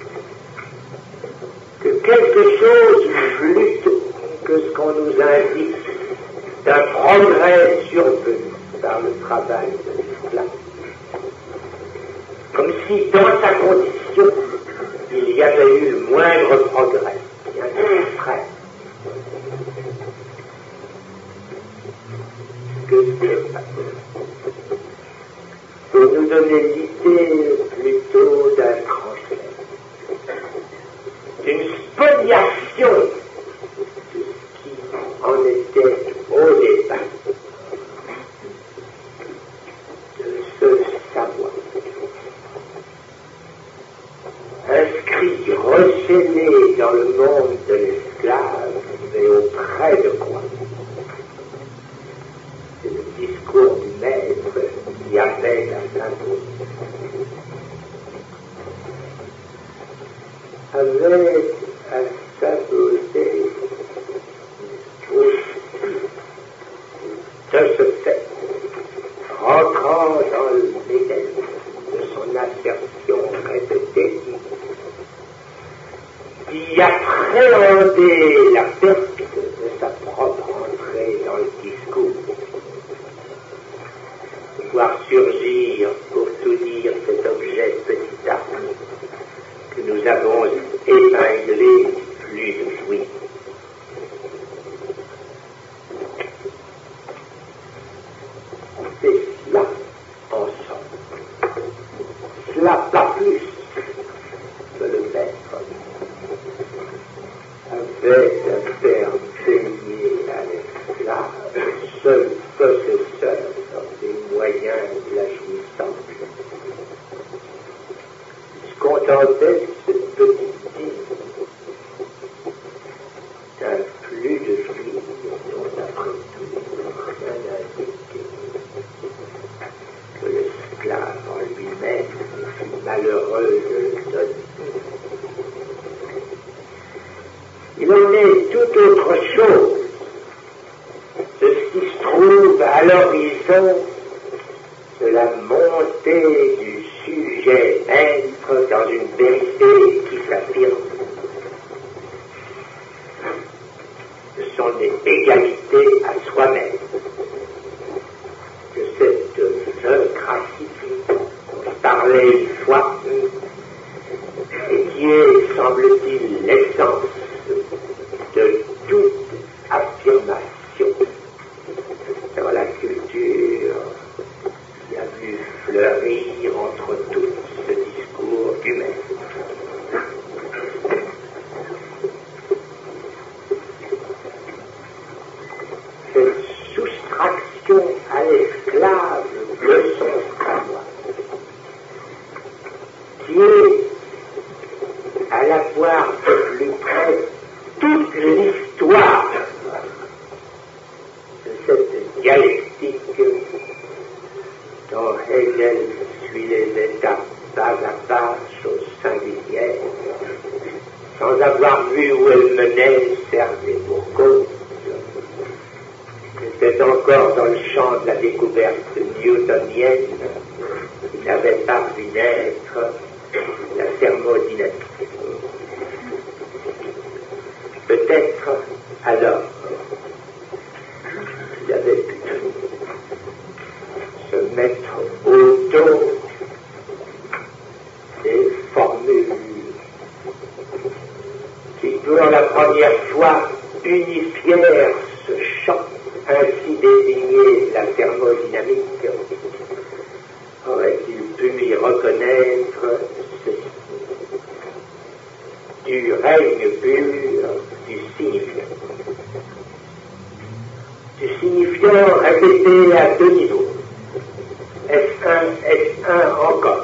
que quelque chose plutôt que ce qu'on nous indique d'un progrès survenu par le travail de l'esclave, comme si dans sa condition il y avait eu le moindre progrès, bien frère. Que c'est pas pour nous donner l'idée plutôt d'un transfert, d'une spoliation de ce qui en était au départ, de ce savoir, inscrit, recélé dans le monde de l'esclave, mais auprès de quoi? C'est le discours du maître qui appelle à s'imposer. Avec à s'imposer, de ce fait, rentrant dans le mécanisme de son assertion répétée, d'y appréhender la perte de sa propre entrée dans le discours, voir surgir, pour tout dire, cet objet petit arbre que nous avons épinglé plus de jouir. C'est cela, en somme. Cela pas plus que le maître avait à faire payer à l'esclave, seul possesseur des moyens de la jouissance. Il se contentait de cette petite dîme d'un flux de jouir dont après tout rien n'indique que l'esclave en lui-même fut malheureux de le donner. Il en est tout autre chose de ce qui se trouve à l'horizon de la montée du sujet maître dans une vérité qui s'affirme, de son égalité à soi-même, de cette eucratie dont je parlais une fois, et qui est, semble-t-il, l'essence de toute affirmation dans la culture qui a vu fleurir entre tous ce discours du maître. Cette soustraction à l'esclave de son savoir, qui est à la fois de plus près toute l'histoire de cette dialectique dont Hegel suit les étapes pas à pas, chose singulière, sans avoir vu où elle menait, certes et pour cause. C'était encore dans le champ de la découverte newtonienne qu'il n'avait pas vu naître la thermodynamique. Peut-être alors qu'il avait pu se mettre au dos des formules qui, pour la première fois, unifièrent ce champ ainsi désigné la thermodynamique. Aurait-il pu y reconnaître ceci: du règne pur du signifiant. Du signifiant répété à deux niveaux. S un, S un encore.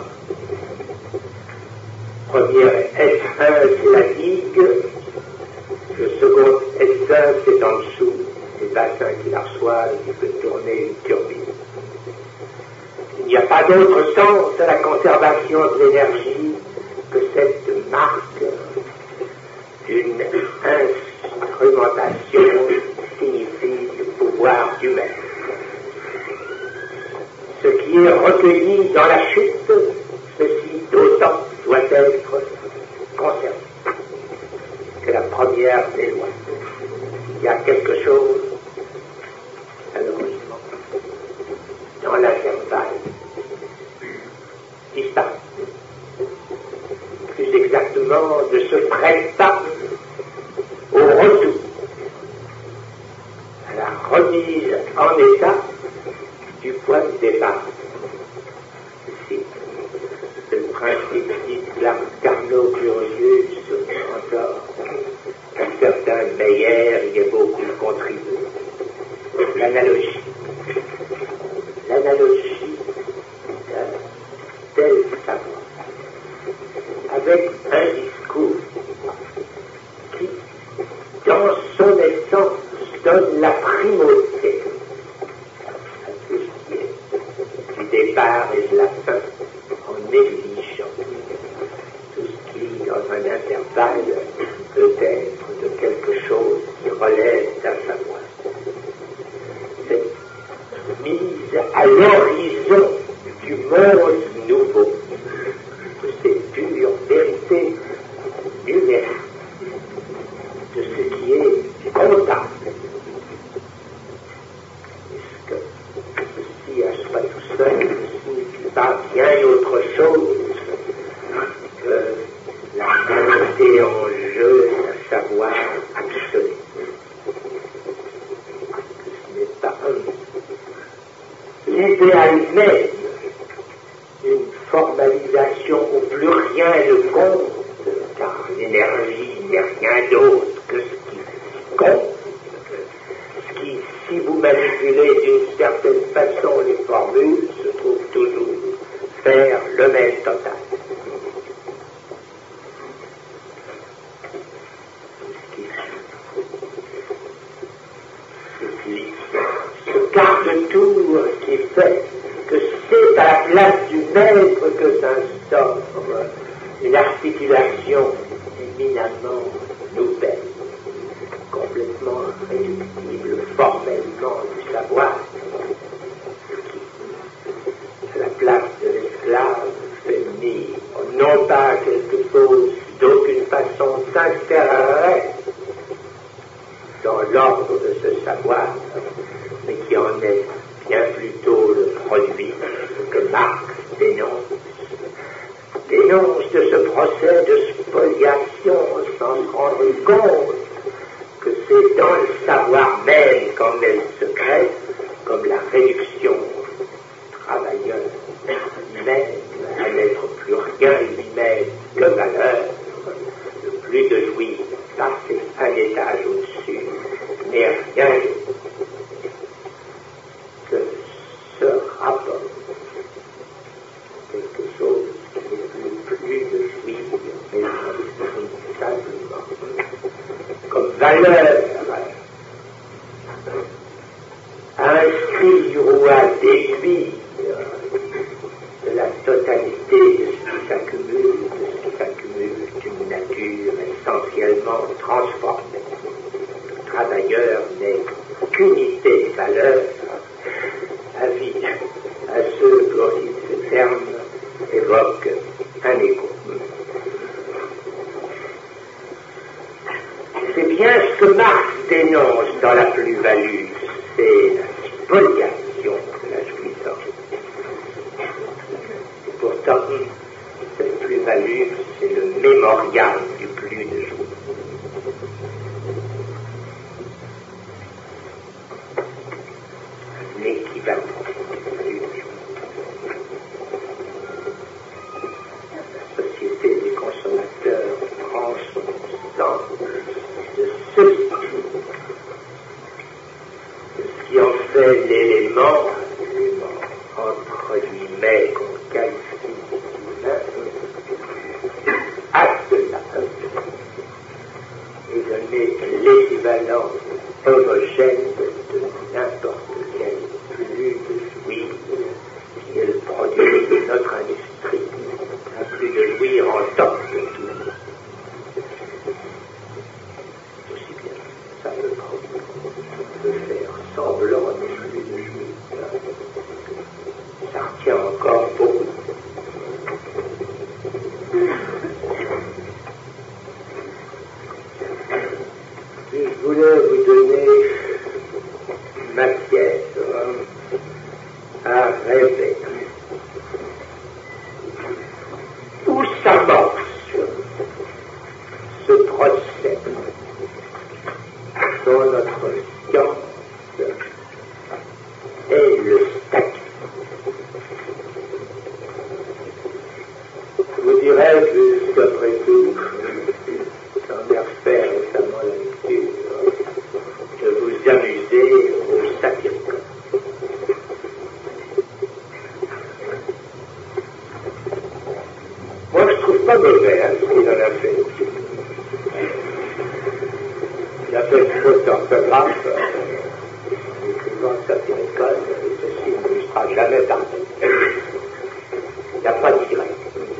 Première S un, c'est la digue. Le second S un, c'est en dessous des bassins qui la reçoivent et qui peut tourner une turbine. Il n'y a pas d'autre sens à la conservation de l'énergie que cette marque d'une dans la chute, ceci d'autant doit être conservé que la première des lois. Il y a quelque chose, malheureusement, dans l'intervalle, disparu. Plus exactement, ne se prête pas au retour, à la remise en état du point de départ. Ici, le principe dit la Carnot Curieux encore, un certain Meyer y est beaucoup contribué. L'analogie. L'analogie d'un tel savoir, avec un discours qui, dans son essence, donne la primauté à tout ce qui est du départ et de la fin, en négligeant tout ce qui, dans un intervalle, peut être de quelque chose qui relève d'un savoir. Cette mise à l'horizon du monde nouveau, de ces pures vérités numériques, de ce qui est comptable. Est-ce que ceci à soi tout seul ne signifie pas bien autre chose que la montée en jeu d'un savoir absolu? Ce n'est pas l'idéal même d'une formalisation où plus rien ne compte, car l'énergie n'est rien d'autre que ce qui compte, ce qui, si vous manipulez d'une certaine façon les formules, se trouve toujours faire le même total. Ce garde-tour qui fait que c'est à la place du maître que s'instaure une articulation éminemment nouvelle, complètement réductible formellement du savoir, qui, à la place de l'esclave, fait venir non pas quelque chose d'aucune façon s'insérerait dans l'ordre de ce savoir, mais qui en est bien plutôt le produit que Marx dénonce. Dénonce de ce procès de spoliation sans se rendre compte que c'est dans le savoir même qu'en est le secret, comme la réduction du travailleur lui-même à n'être plus rien lui-même que valeur, le plus de jouir, passer un étage au-dessus, n'est rien que ce rapport, quelque chose qui n'est plus, plus de jouir, mais simplement comme valeur inscrit ou à déduire de la totalité de ce qui s'accumule, de ce qui s'accumule d'une nature essentiellement transformée. Le travailleur n'est qu'unité de valeur, avis à ceux pour qui ce terme évoque un écho. C'est bien ce que Marx dénonce dans la plus-value, c'est la spoliation de la jouissance. Et pourtant, cette plus-value, c'est le mémorial du plus de jour. Un équivalent du plus de jour. La société des consommateurs prend son temps de substituer de ce qui en fait l'élément vous donner matière à rêver. Où s'amorce ce procès dont notre science est le statut? Je vous dirais que, qu'après tout, j'en ai refait récemment la lecture, de vous amuser au satyricon. Moi, je trouve pas mauvais hein, ce qu'il en a fait. Il a fait une faute d'orthographe, en écrivant le satyricon, ceci ne lui sera jamais pardonné. Il n'y a pas de direct.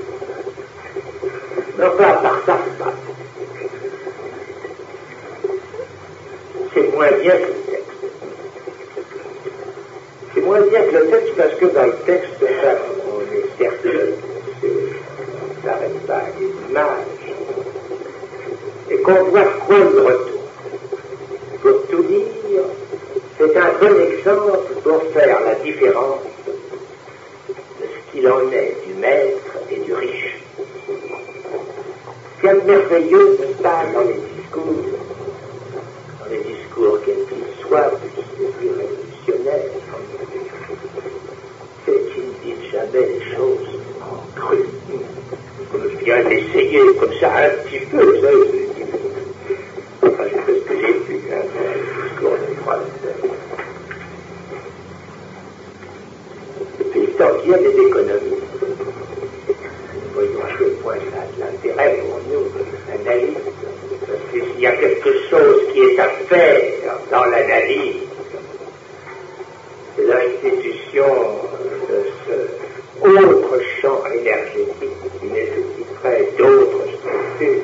Mais enfin, à part ça, c'est pas. C'est moins bien que le texte. C'est moins bien que le texte parce que dans le texte, on est certain, on n'arrête pas les images, et qu'on doit prendre tout. Pour tout dire, c'est un bon exemple pour faire la différence de ce qu'il en est du maître et du riche. Ce qui est merveilleux, n'est-ce pas, dans les discours, dans les discours quels qu'ils soient, plus, plus révolutionnaires, c'est qu'ils ne disent jamais les choses en cru. Je viens d'essayer comme ça un petit peu, ça, je enfin, je fais ce que j'ai pu, hein, dans le discours de Freud. Et tant qu'il y a des économies, voyons à quel point ça a de l'intérêt pour nous, l'analyse, parce que s'il y a quelque chose qui est à faire dans l'analyse, c'est l'institution de ce autre champ énergétique qui nécessiterait d'autres structures.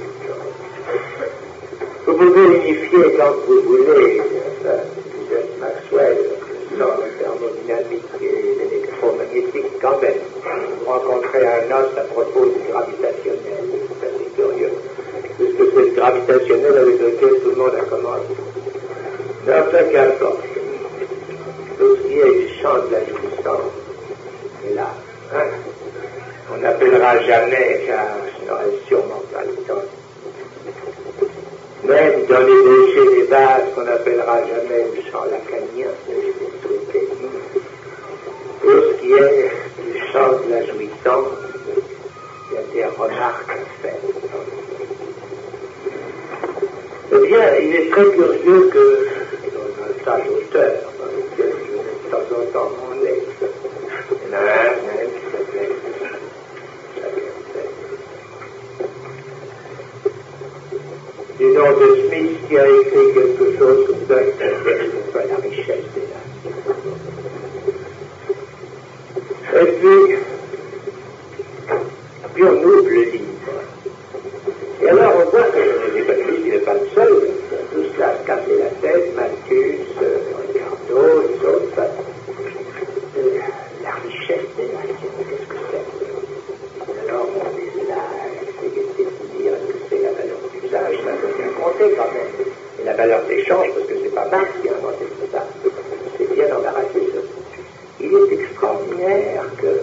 Vous pouvez unifier quand vous voulez, disait Maxwell, dans la thermodynamique et l'électromagnétique quand même. Vous rencontrez un os à propos du gravitationnel, c'est assez curieux. Puisque c'est le gravitationnel avec lequel tout le monde a commencé. Mais enfin, qu'importe. Tout ce qui est du champ de la jouissance, et là, hein, on n'appellera jamais, car je n'aurai sûrement pas le temps. Même dans les déchets des bases qu'on n'appellera jamais le champ lacanien, tout ce qui est du champ de la jouissance, il y a des remarques à faire. Eh bien, il est très curieux que, dans un sage auteur, dans lequel je mets de temps en temps mon nez, il y en a un même qui s'appelle du nom de Smith qui a écrit quelque chose comme ça qui s'appelle la richesse des nations. Et puis, puis on ouvre le livre. Et alors on voit que les économistes, il n'est pas le seul, tout cela se casser la tête, Malthus, Ricardo, les autres. Euh, la richesse des nations, qu'est-ce que c'est? Alors on est là, essayer de dire que c'est la valeur d'usage, ça doit bien compter quand même. Et la valeur d'échange, parce que c'est pas Marx qui a inventé tout ça, c'est bien embarrassé ça. Il est extraordinaire que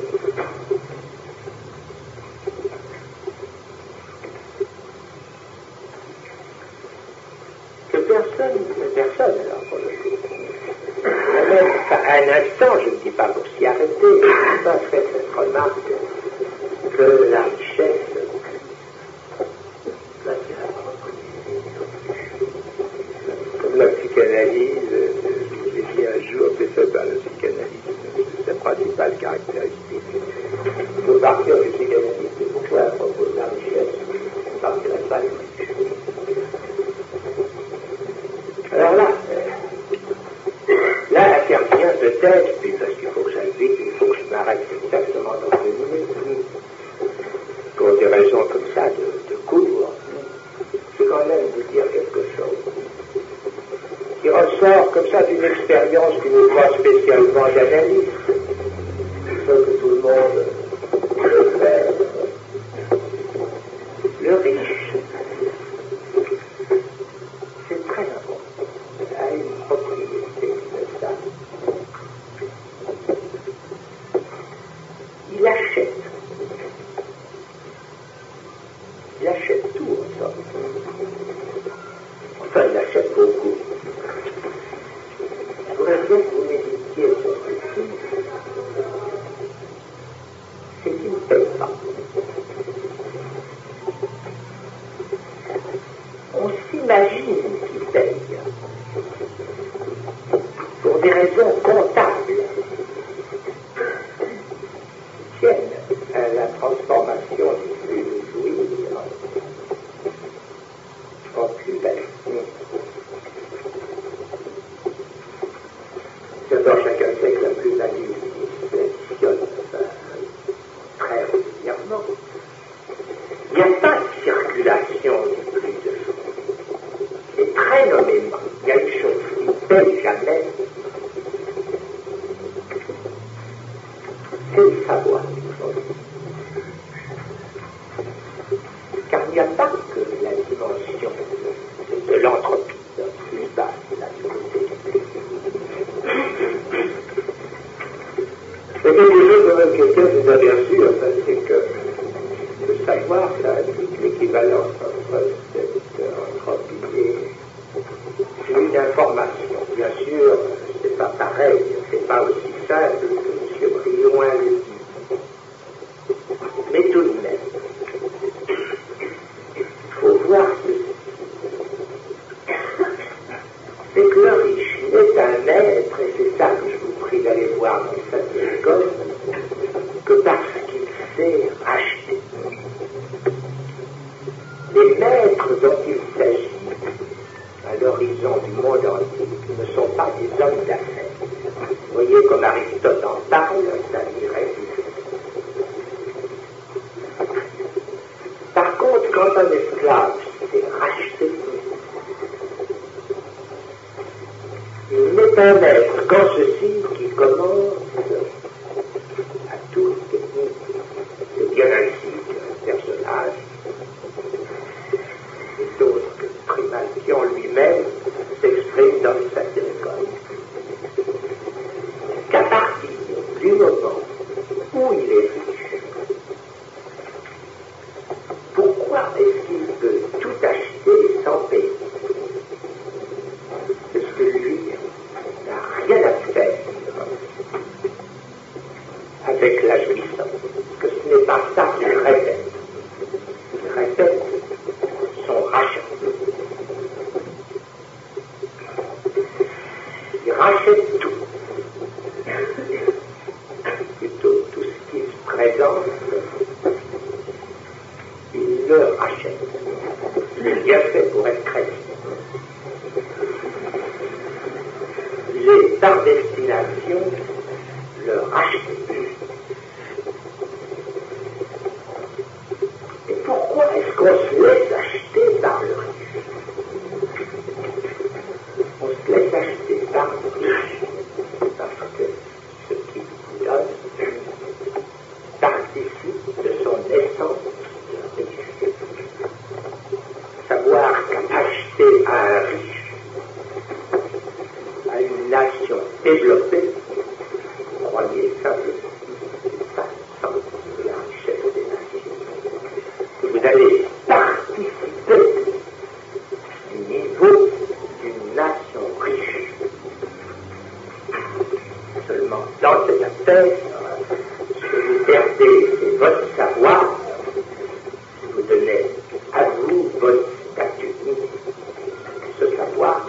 que personne, personne alors pour le coup, même à un instant, je ne dis pas pour s'y arrêter, je ne dis pas faire cette remarque que la richesse, comme la psychanalyse, je vous ai dit un jour, c'est fait par la psychanalyse, c'est sa principale caractéristique. Il faut partir du psychanalyse, c'est pourquoi à propos de la richesse, on ne partirait pas du riche. Alors là, là, l'affaire vient peut-être, puis parce qu'il faut que j'aille vite, il faut que je m'arrête exactement dans deux minutes, pour des raisons comme ça de, de cours, je vais quand même vous dire quelque chose qui ressort comme ça d'une expérience qui n'est pas spécialement d'analyse. Il faut que tout le monde le fasse. Le riche, c'est très important. pas. Enfin, il achète beaucoup. Je voudrais bien que vous méditiez sur ceci. C'est qu'il ne paye pas. On s'imagine qu'il paye pour des raisons comptables qui tiennent à la transformation du flux de jouir en plus-value. D'abord, chacun sait que la plus-value s'additionne très régulièrement. Il n'y a pas de circulation du flux de jouir. Et très nommément, il y a une chose qui ne paye jamais, c'est le savoir. Car il n'y a pas que la dimension de l'entropie plus basse à côté. C'est quelque chose que quelqu'un s'est aperçu, enfin, c'est que le savoir, ça indique l'équivalence entre cette entropie et une information. Bien sûr, c'est pas pareil, c'est pas aussi simple que M. Briouin le dit. Mais tout de même, il faut voir ceci. C'est que le riche n'est un être, et c'est ça que je vous prie d'aller voir dans cette école, que parce qu'il sait acheter. Les maîtres dont il s'agit à l'horizon du monde antique ne sont pas des hommes d'affaires. Vous voyez comme Aristote en parle, ça dirait. Par contre, quand un esclave s'est racheté, il n'est un maître qu'en ceci qui commence à tout technique. C'est bien ainsi qu'un personnage et d'autres que Trimalchion lui-même s'exprime dans cette école. Qu'à partir du moment où il est riche, pourquoi est-ce qu'il peut tout acheter sans payer? Parce que lui n'a rien à faire avec la jouissance, que ce n'est pas ça qu'il répète. Il répète son rachat. Il rachète tout. Plutôt tout ce qui se présente, il le rachète. Il est bien fait pour être chrétien. Il est par destination le racheter. Et pourquoi est-ce qu'on se laisse acheter par le riche? On se laisse acheter par le riche parce que ce qu'il vous donne participe de son essence de riche. Savoir qu'acheter à un riche, à une nation développée, croyez simplement, ça sens de la richesse des nations. Que vous allez participer du niveau d'une nation riche. Seulement, dans cette affaire, ce que vous perdez, c'est votre savoir. Vous donnez à vous votre statut. Ce savoir,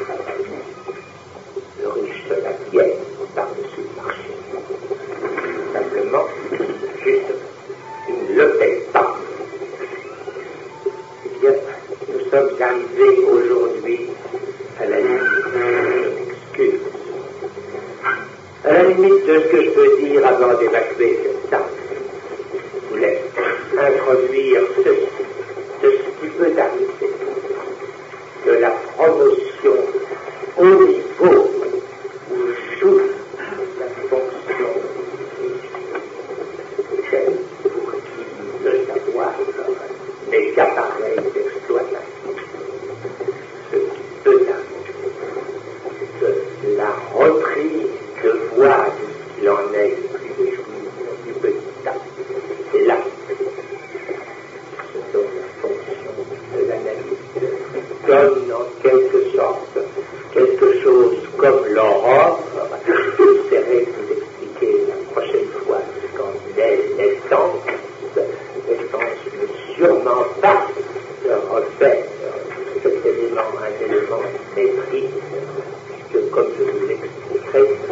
le riche se l'acquiert par-dessus le marché. Simplement, juste, il ne le paye pas. Eh bien, nous sommes arrivés aujourd'hui à la limite d'une excuse. À la limite de ce que je peux dire avant d'évacuer cette table. Je voulais introduire ceci, de ce qui peut arriver, de la promotion au niveau où joue la fonction celle pour qui le savoir n'est qu'appareil d'exploitation. Ce qui peut arriver, de la reprise de voix de ce qu'il en est le plus des jouissants du petit acte. C'est là. Ce donne en quelque sorte quelque chose comme l'aurore. J'essaierai de vous expliquer la prochaine fois quand l'essence, l'essence ne sûrement pas de refaire cet élément un élément maîtrise, puisque comme je vous l'expliquerai,